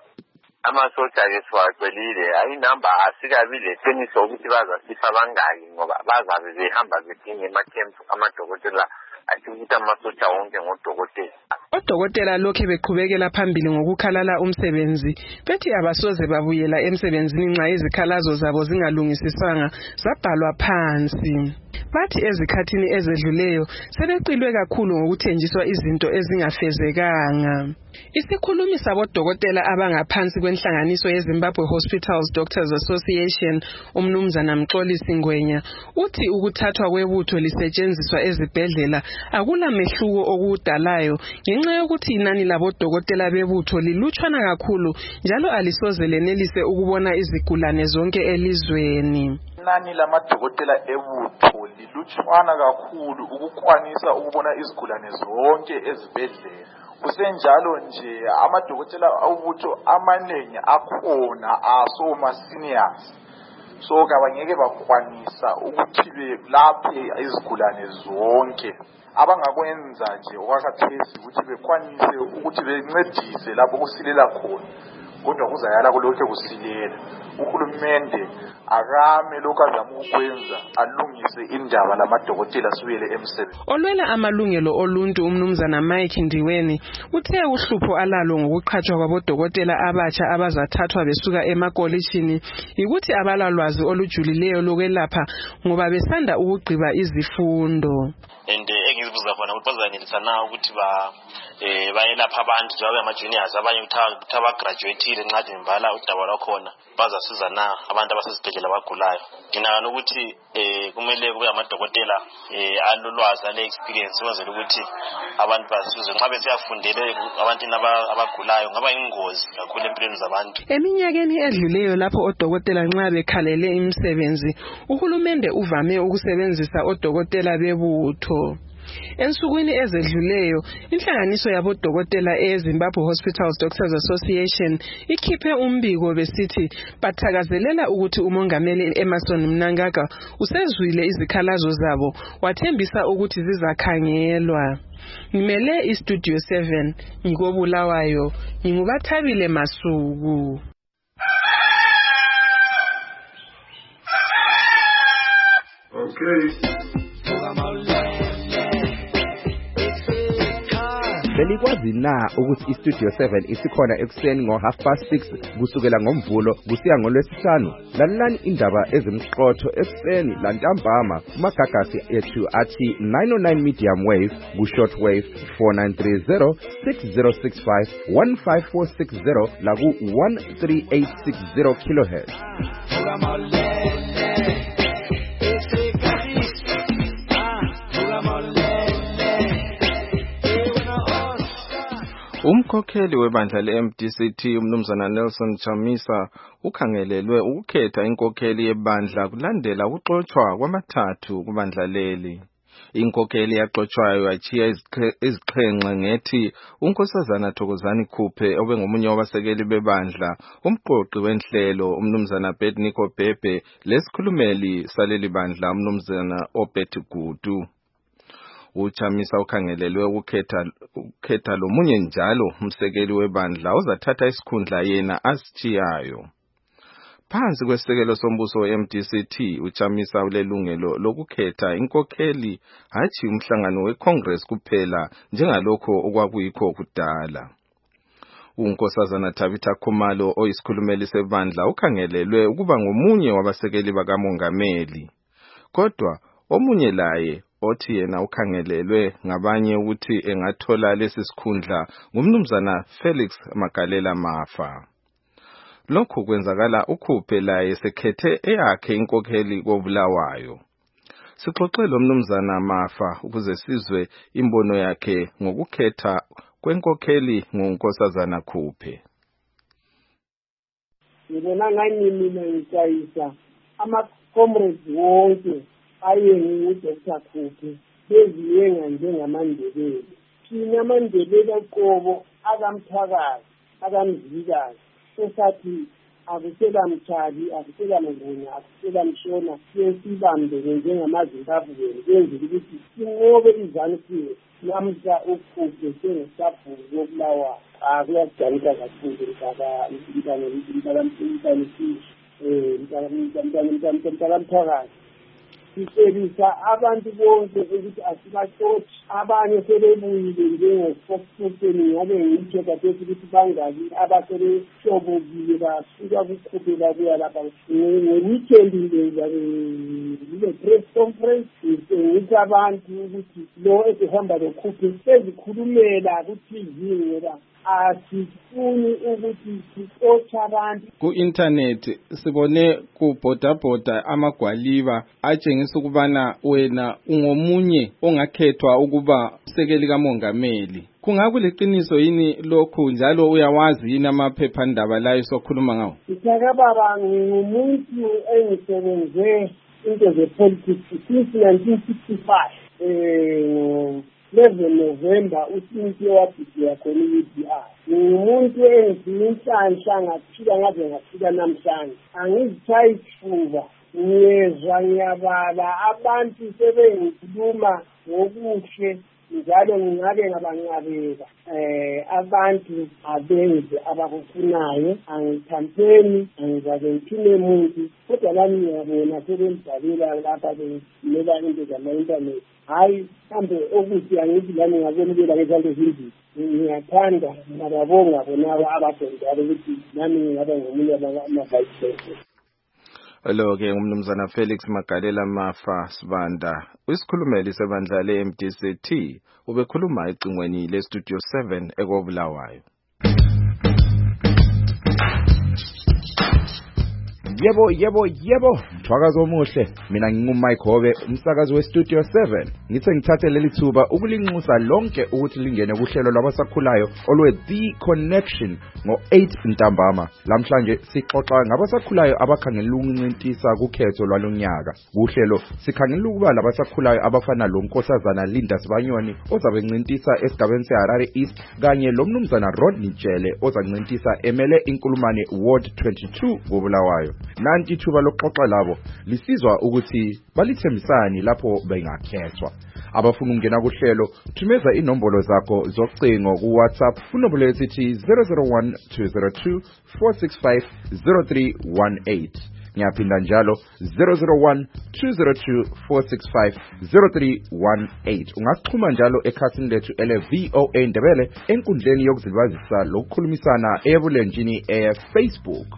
amasotsha ke siwacelile ayinamba asikabi leqiniso ukuthi bazasipha bangaki ngoba bazabe behamba bedinga emakhempu amadokotela athi ukuthi amasotsha wonke ngodokotela. Odokotela lokhe beqhubekela phambili ngokukhalala umsebenzi bethi abasoze babuyela emsebenzini nxa izikhalazo zabo zingalungisiswanga zabhalwa phansi. Bathi ezikhathini ezedluleyo sebeqilwe kakhulu ngokuthenjiswa izinto ezingafezekanga. Isikhulumi sabodokotela abangaphansi kwenhlanganiso yeZimbabwe Hospitals Doctors Association umnumzana Mxolisi Ngwenya uthi ukuthathwa kwebutho lisetshenziswa ezibhedlela akula mehluko okudalayo ngenxa yokuthi inani labodokotela bebutho lilutshwana kakhulu njalo alisoze lenelise ukubona izigulane zonke elizweni. Inani lamadokotela ebutho lilutshwana kakhulu ukukwanisa ukubona izigulane zonke ezibhedlela. Kusenjalo nje amadokotela awubutho amanengi akhona asoma seniors. So kabangeke bakwanisa ukuthi belaphe izigulane zonke. Abangakwenza nje okwakhathesi ukuthi bekwanise ukuthi bencedise lapho kusilela khona. Kodwa kuzayala kulokho kusilela. Uhulumende akame lokho azama ukwenza alungise indaba lamadokotela sibuyele emsebenzi. Olwela amalungelo oluntu umnumzana Mike Ndiweni uthe uhlupho alalo ngokuqhatshwa kwabodokotela abatsha abazathathwa besuka emakolishini ukuthi abalalwazi olujulileyo lokwelapha ngoba besanda ukugqiba izifundo. Engizibuza khona ukuthi bazanelisa na ukuthi bayelapha abantu njengoba ama-juniors abanye ukuthi abagraduateile nxa zimbala udaba lwakhona bazasiza na abantu abasezibhedlela abagulayo. Nginakana ukuthi kumele kube amadokotela alolwazi ale-experience ukwenzela ukuthi abantu basizwe nxa besiyafundele abantwini abagulayo ngaba ingozi kakhulu empilweni zabantu. Eminyakeni edluleyo lapho odokotela nxa bekhalele imisebenzi uhulumende uvame ukusebenzisa odokotela bebutho. Ensukwini ezedluleyo inhlanganiso yabodokotela eZimbabwe Hospitals Doctors Association ikhiphe umbiko besithi bathakazelela ukuthi umongameli Emmerson Mnangagwa usezwile izikhalazo zabo wathembisa ukuthi zizakhangelwa. Ngimele iStudio 7 ngikobulawayo ngingubathabile Masuku. Okay. Belikwazi na ukuthi iStudio 7 isikhona ekuseni ngo6:30 kusukela ngoMvulo kusiya ngoLwesihlanu? Lalelani indaba ezimqotho ekuseni lantambama kumagagasi ethu athi 909 medium wave ku-short wave 4930 6065 15460 laku 13860 kilohertz. Umkhokheli webandla le-MDCT umnumzana Nelson Chamisa ukhangelelwe ukukhetha inkokheli yebandla kulandela ukuxotshwa kwamathathu kubandla leli. Inkokheli yaxotshwayo yachiya iziqhenxe ngethi uNkosazana Thokozani Khuphe obengomunye wabasekeli bebandla, umqoqi wenhlelo umnumzana Bedniko Bhebhe lesikhulumeli saleli bandla umnumzana Obet Gudu. Uchamisa ukhangelelwe ukukhetha lomunye njalo umsekeli webandla ozathatha isikhundla yena asitshiyayo. Phansi kwesisekelo sombuso we-MDC-T, Uchamisa ulelungelo lokukhetha inkokheli hathi umhlangano weCongress kuphela njengalokho okwakuyikho kudala. UNkosazana Tabitha Khumalo oyisikhulumeli sebandla ukhangelelwe ukuba ngomunye wabasekeli bakamongameli. Kodwa omunye laye othi yena ukhangelelwe ngabanye ukuthi engathola lesi sikhundla ngumnumzana Felix Magalela Mafa. Lokhu kwenzakala ukhuphe laye sekhethe eyakhe inkokheli koBulawayo. Sixoxele umnumzana Mafa ukuze sizwe imbono yakhe ngokukhetha kwenkokheli nguNkosazana Khuphe. Ngibona ngani mina ngicayisa ama-comrades wonke ayengu Dr. Khuphe beziyenga njengamandebele. Thina amandebele qobo akamthakazi akamzikazi esathi akusela mthali akusela mnguni akusela mshona sibambe njengamaZimbabwe kwenza ukuthi sinqobe izanu namhla ukhuphe sengesabhuku kokulawa kuyajabulisa kakhulu mntakamthakazi sicelisa abantu bonke ukuthi asibaxothi abanye sebebuyile njengespokesperson ngabe ngitsho kathesi ukuthi bangaki abasebehlobokile basuka kukhuphe babuya lapha nge-weekend ngile press conference ngitshengisa abantu ukuthi lo esehamba lokhuphe sezikhulumela ku-TV ngoba asifuni ukuthi sixotshe abantu. Ku-internet sibone kubhodabhoda amagwaliba atshengisa ukubana wena ungomunye ongakhethwa ukuba usekeli kamongameli. Kungakuliqiniso yini lokhu njalo uyawazi yini amaphephandaba layo sokhuluma ngawo? Ngiyakababa ngumuntu engisebenze into ze-politics since 1965. 11 November uSintiwe wabhidwa khona i-UDR. Ngumuntu engizinhlanhla ngaphila ngaze ngafika namhlanje. Angizithayi isifuba. Ngiyezwa ngiyabala abantu sebengikhuluma ngokuhle njalo ngingake ngabancabeka. Abantu abenze abakufunayo angithampeni angizake ngithine muntu kodwa lami ngiyabona sebemdalela lapha bemela into zama-internet. Hayi mhlawumbe okuthi angithi lami ngabonibela ngezanto ezimbili. Ngiyathanda ngababonga bonaba abasenzalo ukuthi nami ngingaba ngomunye ama-vice president. Lo-ke umnumzana Felix Magalela Mafa Sibanda uyisikhulumeli sebandla le-MDC-T ubekhuluma ecingweni le-Studio 7 ekoBulawayo. Yebo, mthwakazi omuhle. Mina ngingumike Hobe, umsakazi weStudio 7. Ngithe ngithathe leli thuba ukulinxusa lonke ukuthi lingene kuhlelo lwabasakhulayo olwe The Connection ngo-8 ntambama. Lamhlanje sixoxa ngabasakhulayo abakhangela ukuncintisa kukhetho lwalonyaka. Kuhlelo sikhangela ukuba labasakhulayo abafana lo Nkosazana Linda Sibanyoni ozabe encintisa esigabeni seHarare East kanye lo mnumzana Rodney Tshele ozancintisa emele inkulumane Ward 22 koBulawayo. Nanti ithuba lokuxoxa labo lisizwa ukuthi balithembisani lapho bengakhethwa. Abafuna ukungena kuhlelo thumeza inombolo zakho zocingo ku WhatsApp kunombolo ethi 001 202 465 0318. Ngiyaphinda njalo 001 202 465 0318. Ungasichuma njalo ekhasini lethu ele-VOA Ndebele enkundleni yokuzilibazisa lokukhulumisana ebulenjini Facebook.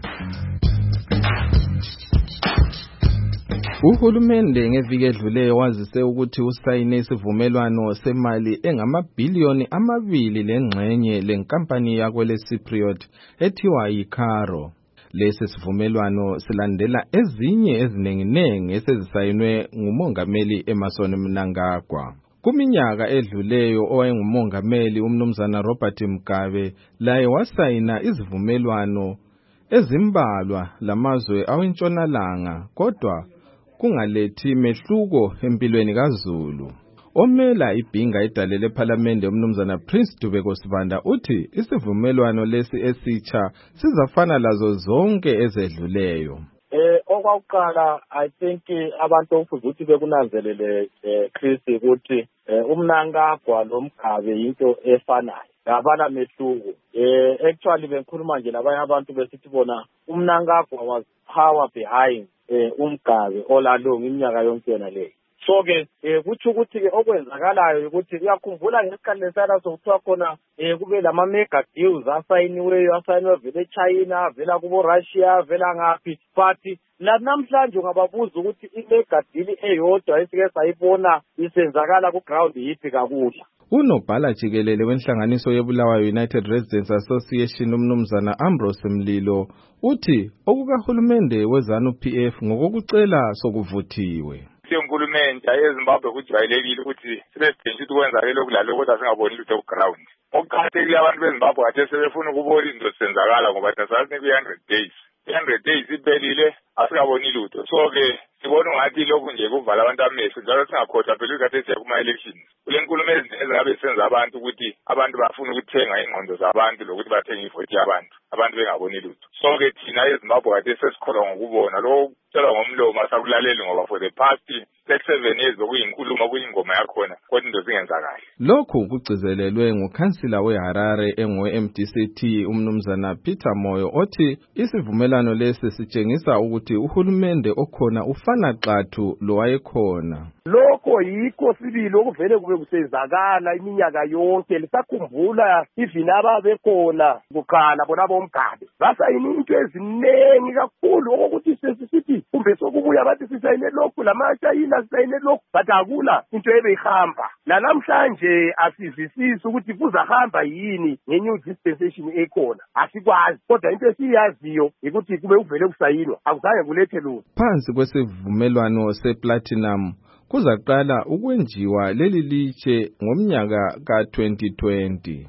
Uhulumende ngeviki edluleyo wazise ukuthi usayine isivumelwano semali engamabhiliyoni 2 lengxenye lenkampani yakwele Cypriot ethiwa yiCaro. Lesi sivumelwano silandela ezinye ezinenginengi esezisayinwe ngumongameli Emmerson Mnangagwa. Kuminyaka edluleyo owayengumongameli umnumzana Robert Mugabe laye wasayina izivumelwano ezimbalwa lamazwe awentshonalanga kodwa kungalethi mehluko empilweni kaZulu. Omela ibhinga idalele eParliament umnumzana Prince Dubeko Sibanda uthi isivumelwano lesi esitsha sizafana lazo zonke ezedluleyo. Okwaqala I think abantu okufuze ukuthi bekunanzelele Chris ukuthi umnankagwa lomgabe into efanayo. Ngabana mehluko. Actually bengikhuluma nje labanye abantu besithi bona umnankagwa was power behind umgabe olalunga iminyaka yonke yona leyo. So ke kuthi ukuthi ke okwenzakalayo ukuthi uyakhumbula ngesikhathi lesana sokuthiwa khona kube lama mega deals asayiniwe vele eChina vela kubo Russia vela ngaphi but namhlanje ungababuza ukuthi i-mega deal eyodwa esike sayibona isenzakala ku ground yipi kakudla. Unobhala jikelele wenhlanganiso yeBulawayo United Residents Association umnumzana Ambrose Mlilo uthi okukahulumende weZANU-PF ngokokucela sokuvuthiwe. Uhulumende eZimbabwe kujwayelekile ukuthi sibesidinga ukuthi kwenzakale lokudlalo kodwa singaboni lutho ku ground. Okuqakathekile abantu beZimbabwe kade sebefuna ukubona izinto zisenzakala ngoba sasazi ku 100 days. 100 days iphelile asikaboni lutho. So ke sibona ngathi lokhu nje kuvala abantu amehlo njalo singakhohlwa phela ukuthi kade kuma elections. Kule nkulumo ezingabe senza abantu ukuthi abantu bafuna ukuthenga ingqondo zabantu lokuthi bathenge ivote yabantu. Abantu bengaboni lutho. So ke thina eZimbabwe kade sesikholwa ngokubona lokho kutshelwa ngomlomo asakulaleli ngoba for the past 6-7 years okuyinkulumo kuyingoma yakhona kodwa into zingenzakala. Lokhu kugcizelelwe ngukhansila weHarare engwe-MDC umnumzana Peter Moyo othi isivumelano lesi sitshengisa ukuthi uhulumende okhona ufana xathu lo wayekhona. Lokho yikho sibili okuvele kube kusenzakala iminyaka yonke lisakhumbula even ababekhona kuqala bona bomgabe basayini into eziningi kakhulu okuthi sesithi kumbe sokubuya bathi sisayine lokhu lamaChina sisayine lokhu but akula into ebeyihamba namhlanje asizwisisi ukuthi kuzahamba yini ngenew dispensation ekhona asikwazi kodwa into esiyaziyo ukuthi kube uvele kusayinwa akuzange kulethe lutho. Phansi kwesivumelwano seplatinum kuzaqala ukwenziwa leli litshe ngomnyaka ka-2020.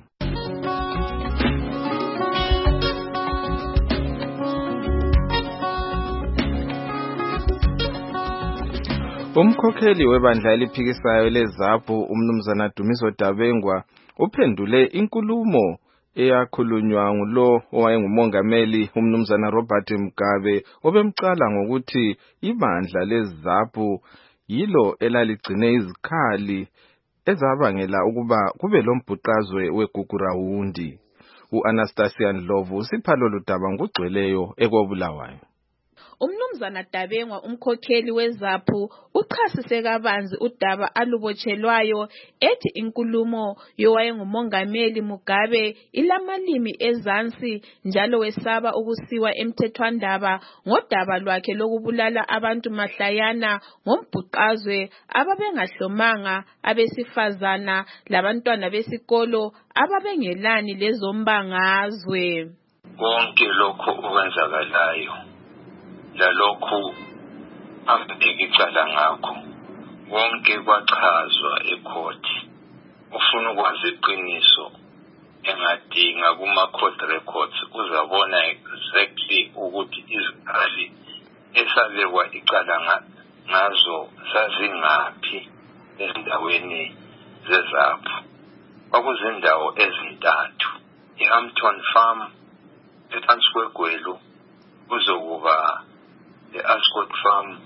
Umkhokheli webandla eliphikisayo leZAPU umnumzana Dumiso Dabengwa uphendule inkulumo eyakhulunywa ngulo owayengumongameli umnumzana Robert Mugabe obemcala ngokuthi ibandla leZAPU yilo elaligcine izikhali ezabangela ukuba kube lombhuqazwe weGugurawundi. U-Anastasia Ndlovu usipha lolu daba ngugcweleyo ekobulawayo. Umnumzana Dabengwa umkhokheli weZAPU uchasise kabanzi udaba alubotshelwayo ethi inkulumo yowayengumongameli Mugabe ilamalimi ezansi njalo wesaba ukusiwa emthethwandaba ngodaba lwakhe lokubulala abantu mahlayana ngombhuqazwe ababengahlomanga abesifazana labantwana besikolo ababengelani lezombangazwe. Konke lokho okwenzakalayo lalokhu ababeka icala ngakho konke kwachazwa ekhoti. Ufuna ukwazi iqiniso engadinga kuma-court records uzabona exactly ukuthi izikhali esabekwa icala ngazo zazingaphi ezindaweni zeZAPU. Kwakuzindawo ezintathu, i-Hampton Farm, ephansi kweGwelu, kuzokuba the-Ascot Farm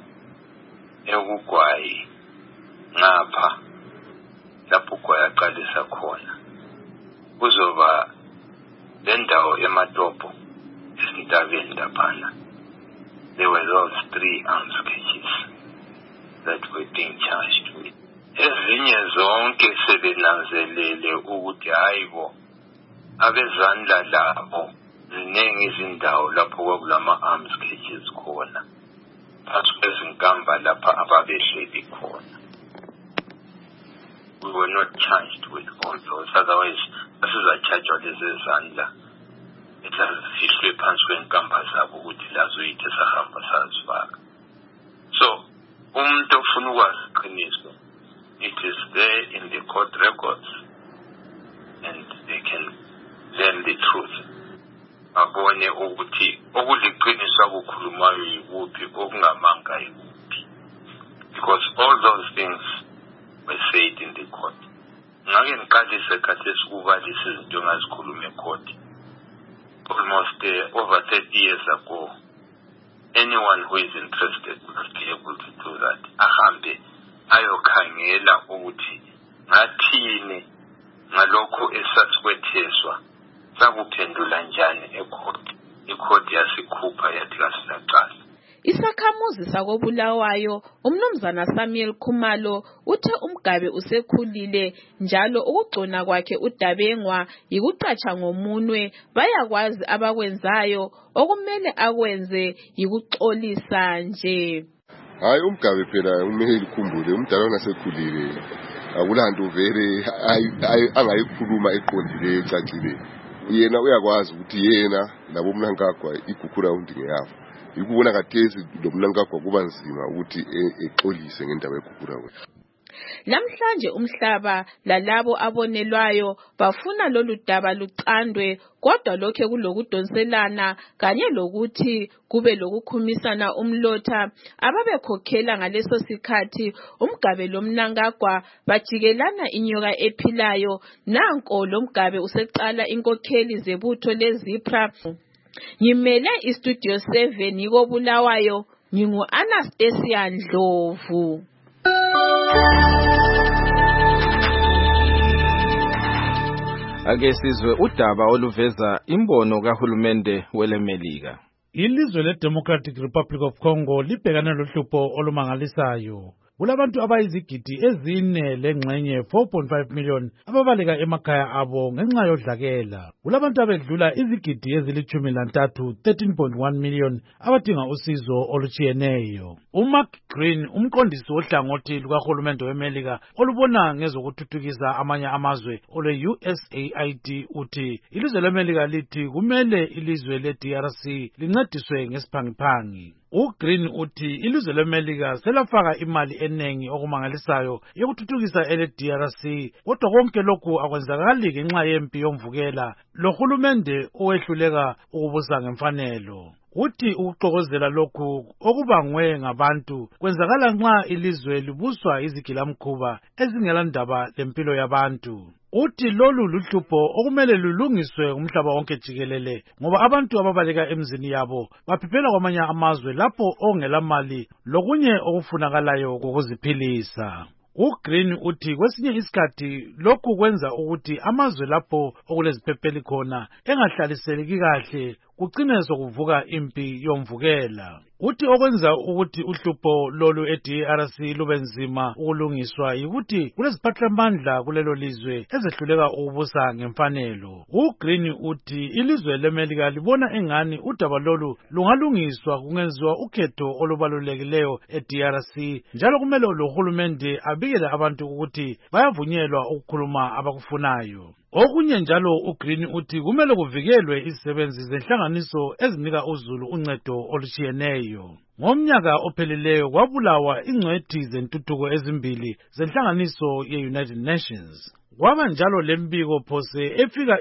ekugwayi ngapha lapho ugwayi aqalisa khona. Kuzoba le ndawo eMatopo esintabeni laphana. There were those 3 arms cases that were being charged with. Ezinye zonke sebenanzelele ukuthi hayibo abezandla labo ziningi izindawo lapho kwakulama-arms cages khona phansi kwezinkamba lapha ababehleli khona. We were not charged with all those, otherwise asizatshajwa lezi ezandla ezazifihlwe phansi kwenkamba zabo ukuthi lazo yithi sahamba sazifaka. So umuntu ofuna ukwazi iqiniso, it is there in the court records and they can learn the truth. Abone ukuthi okuliqiniso akukhulumayo yikuphi okungamanga yikuphi, because all those things were said in the court. Ngake ngiqalise khathesi ukubalisa izinto engazikhuluma ecourt almost over 30 years ago anyone who is interested must be able to do that. Ahambe ayokhangela ukuthi ngathini ngalokho esasikwetheswa sakuphendula njani ekhodi. Ikhodi yasikhupha yathi kasilaqala. Isakhamuzi sakobulawayo umnumzana Samuel Khumalo uthe umgabe usekhulile njalo ukugcona kwakhe uDabengwa yikucatsha ngomunwe bayakwazi abakwenzayo okumele akwenze yikuxolisa nje. Hayi umgabe phela umele ikhumbule umdala onasekhulile akulanto vele angayikhuluma eqondile ecacile. Yena uyakwazi ukuthi yena labo mnankagwa igugula undinge yabo. Ikubona kathesi lomnankagwa kuba nzima ukuthi exolise ngendaba yegugula kwethu. Namhlanje umhlaba lalabo abonelwayo bafuna lolu daba lucandwe kodwa lokho kulokudonselana kanye lokuthi kube lokukhumisana umlotha ababekhokhela ngaleso sikhathi umgabe lomnankagwa bajikelana inyoka ephilayo nanko lomgabe usecala inkokheli zebutho lezipra. Ngimele istudio 7 yiko Bulawayo ngingu Anastasia Ndlovu. Ake sizwe udaba oluveza imbono kahulumende welemelika. Ilizwe leDemocratic Republic of Congo libhekana lohlupho olumangalisayo. Kulabantu abayizigidi ezine lengxenye 4.5 million ababaleka emakhaya abo ngenxa yodlakela. Kulabantu abedlula izigidi ezili13 13.1 million abadinga usizo olutshiyeneyo. uMark Green umqondisi wohlangothi lukahulumende weMelika olubona ngezokuthuthukisa amanye amazwe ole-USAID uthi ilizwe leMelika lithi kumele ilizwe leDRC lincediswe ngesiphangiphangi. uGreen uthi ilizwe leMelika selafaka imali enengi okumangalisayo yokuthuthukisa ele-DRC kodwa konke lokhu akwenzakali ngenxa yempi yomvukela lohulumende owehluleka ukubusa ngemfanelo. Uthi ukuxokozela lokhu okubangwe ngabantu kwenzakala nxa ilizwe libuswa izigilamkhuba ezingelandaba lempilo yabantu. Uthi lolu luhlupho okumele lulungiswe umhlaba wonke jikelele ngoba abantu ababaleka emzini yabo baphiphela kwamanye amazwe lapho ongelamali lokunye okufunakalayo kokuziphilisa. uGreen uthi kwesinye isikhathi lokhu kwenza ukuthi amazwe lapho okuleziphepheli khona engahlaliseleki kahle kugcine sokuvuka impi yomvukela. Uthi okwenza ukuthi uhlupho lolu eDRC lube nzima ukulungiswa yikuthi kuleziphathamandla kulelo lizwe ezehluleka ukubusa ngemfanelo. uGreen uthi ilizwe leMelika libona engani udaba lolu lungalungiswa kungenziwa ukhetho olubalulekileyo eDRC njalo kumele lohulumende abikele abantu ukuthi bayavunyelwa ukukhuluma abakufunayo. Okunye njalo uGreen uthi kumele kuvikelwe izisebenzi zenhlanganiso ezinika uzulu uncedo olutshiyeneyo. Ngomnyaka ophelileyo kwabulawa ingcwethi zentuthuko ezimbili zenhlanganiso ye-United Nations. Kwaba njalo lembiko phose efika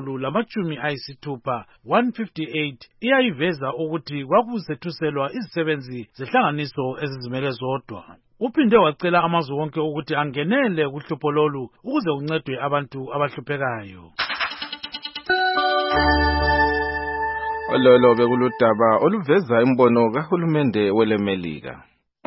158 iyayiveza ukuthi kwakusethuselwa izisebenzi zenhlanganiso ezizimele zodwa. Uphinde wacela amazwe wonke ukuthi angenele kuhlupho lolu ukuze uncedwe abantu abahluphekayo. Ololo bekuludaba oluveza imbono kahulumende welemelika.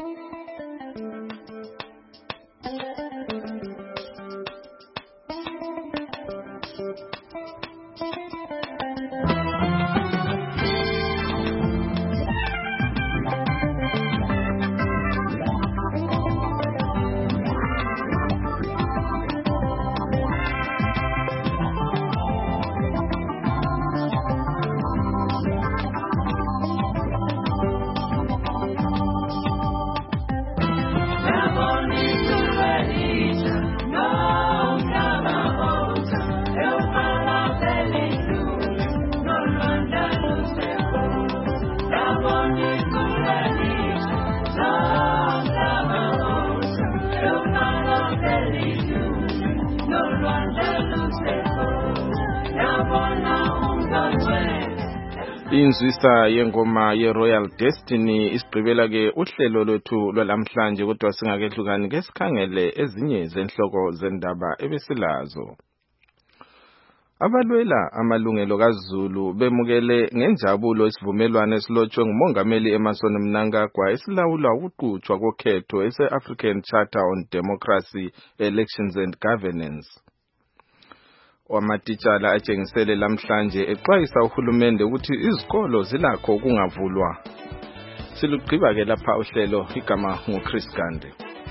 Inzwisa yengoma ye-Royal Destiny isigqibela ke uhlelo lwethu lwalamhlanje kodwa singakehlukani ke sikhangele ezinye zenhloko zendaba ebesilazo. Abalwela amalungelo kaZulu bemukele ngenjabulo isivumelwano esilotshwe ngumongameli Emmerson Mnangagwa esilawula ukuqhutshwa kokhetho ese-African Charter on Democracy, Elections and Governance. Wamatitshala atshengisele lamhlanje exwayisa uhulumende ukuthi izikolo zilakho ukungavulwa. Silugqiba ke lapha uhlelo igama nguChris Gande.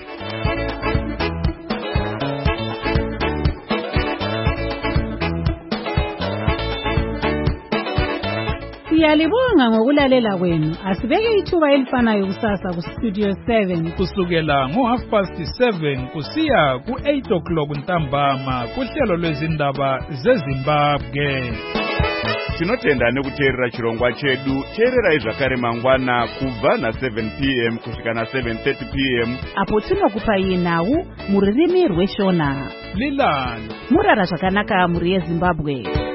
Siyalibonga ngokulalela kwenu. Asibeke ithuba elifanayo kusasa ku Studio 7 kusukela ngo7:30 kusiya ku8:00 ntambama kuhlelo lwezindaba zeZimbabwe. Tinotenda nekuteerera chirongwa chedu. Teererai zvakare mangwana kubva na7 p.m. kusvika na7:30 p.m. apo tinokupai nhau muririmi rweshona. Lilani murara zvakanaka muri yeZimbabwe.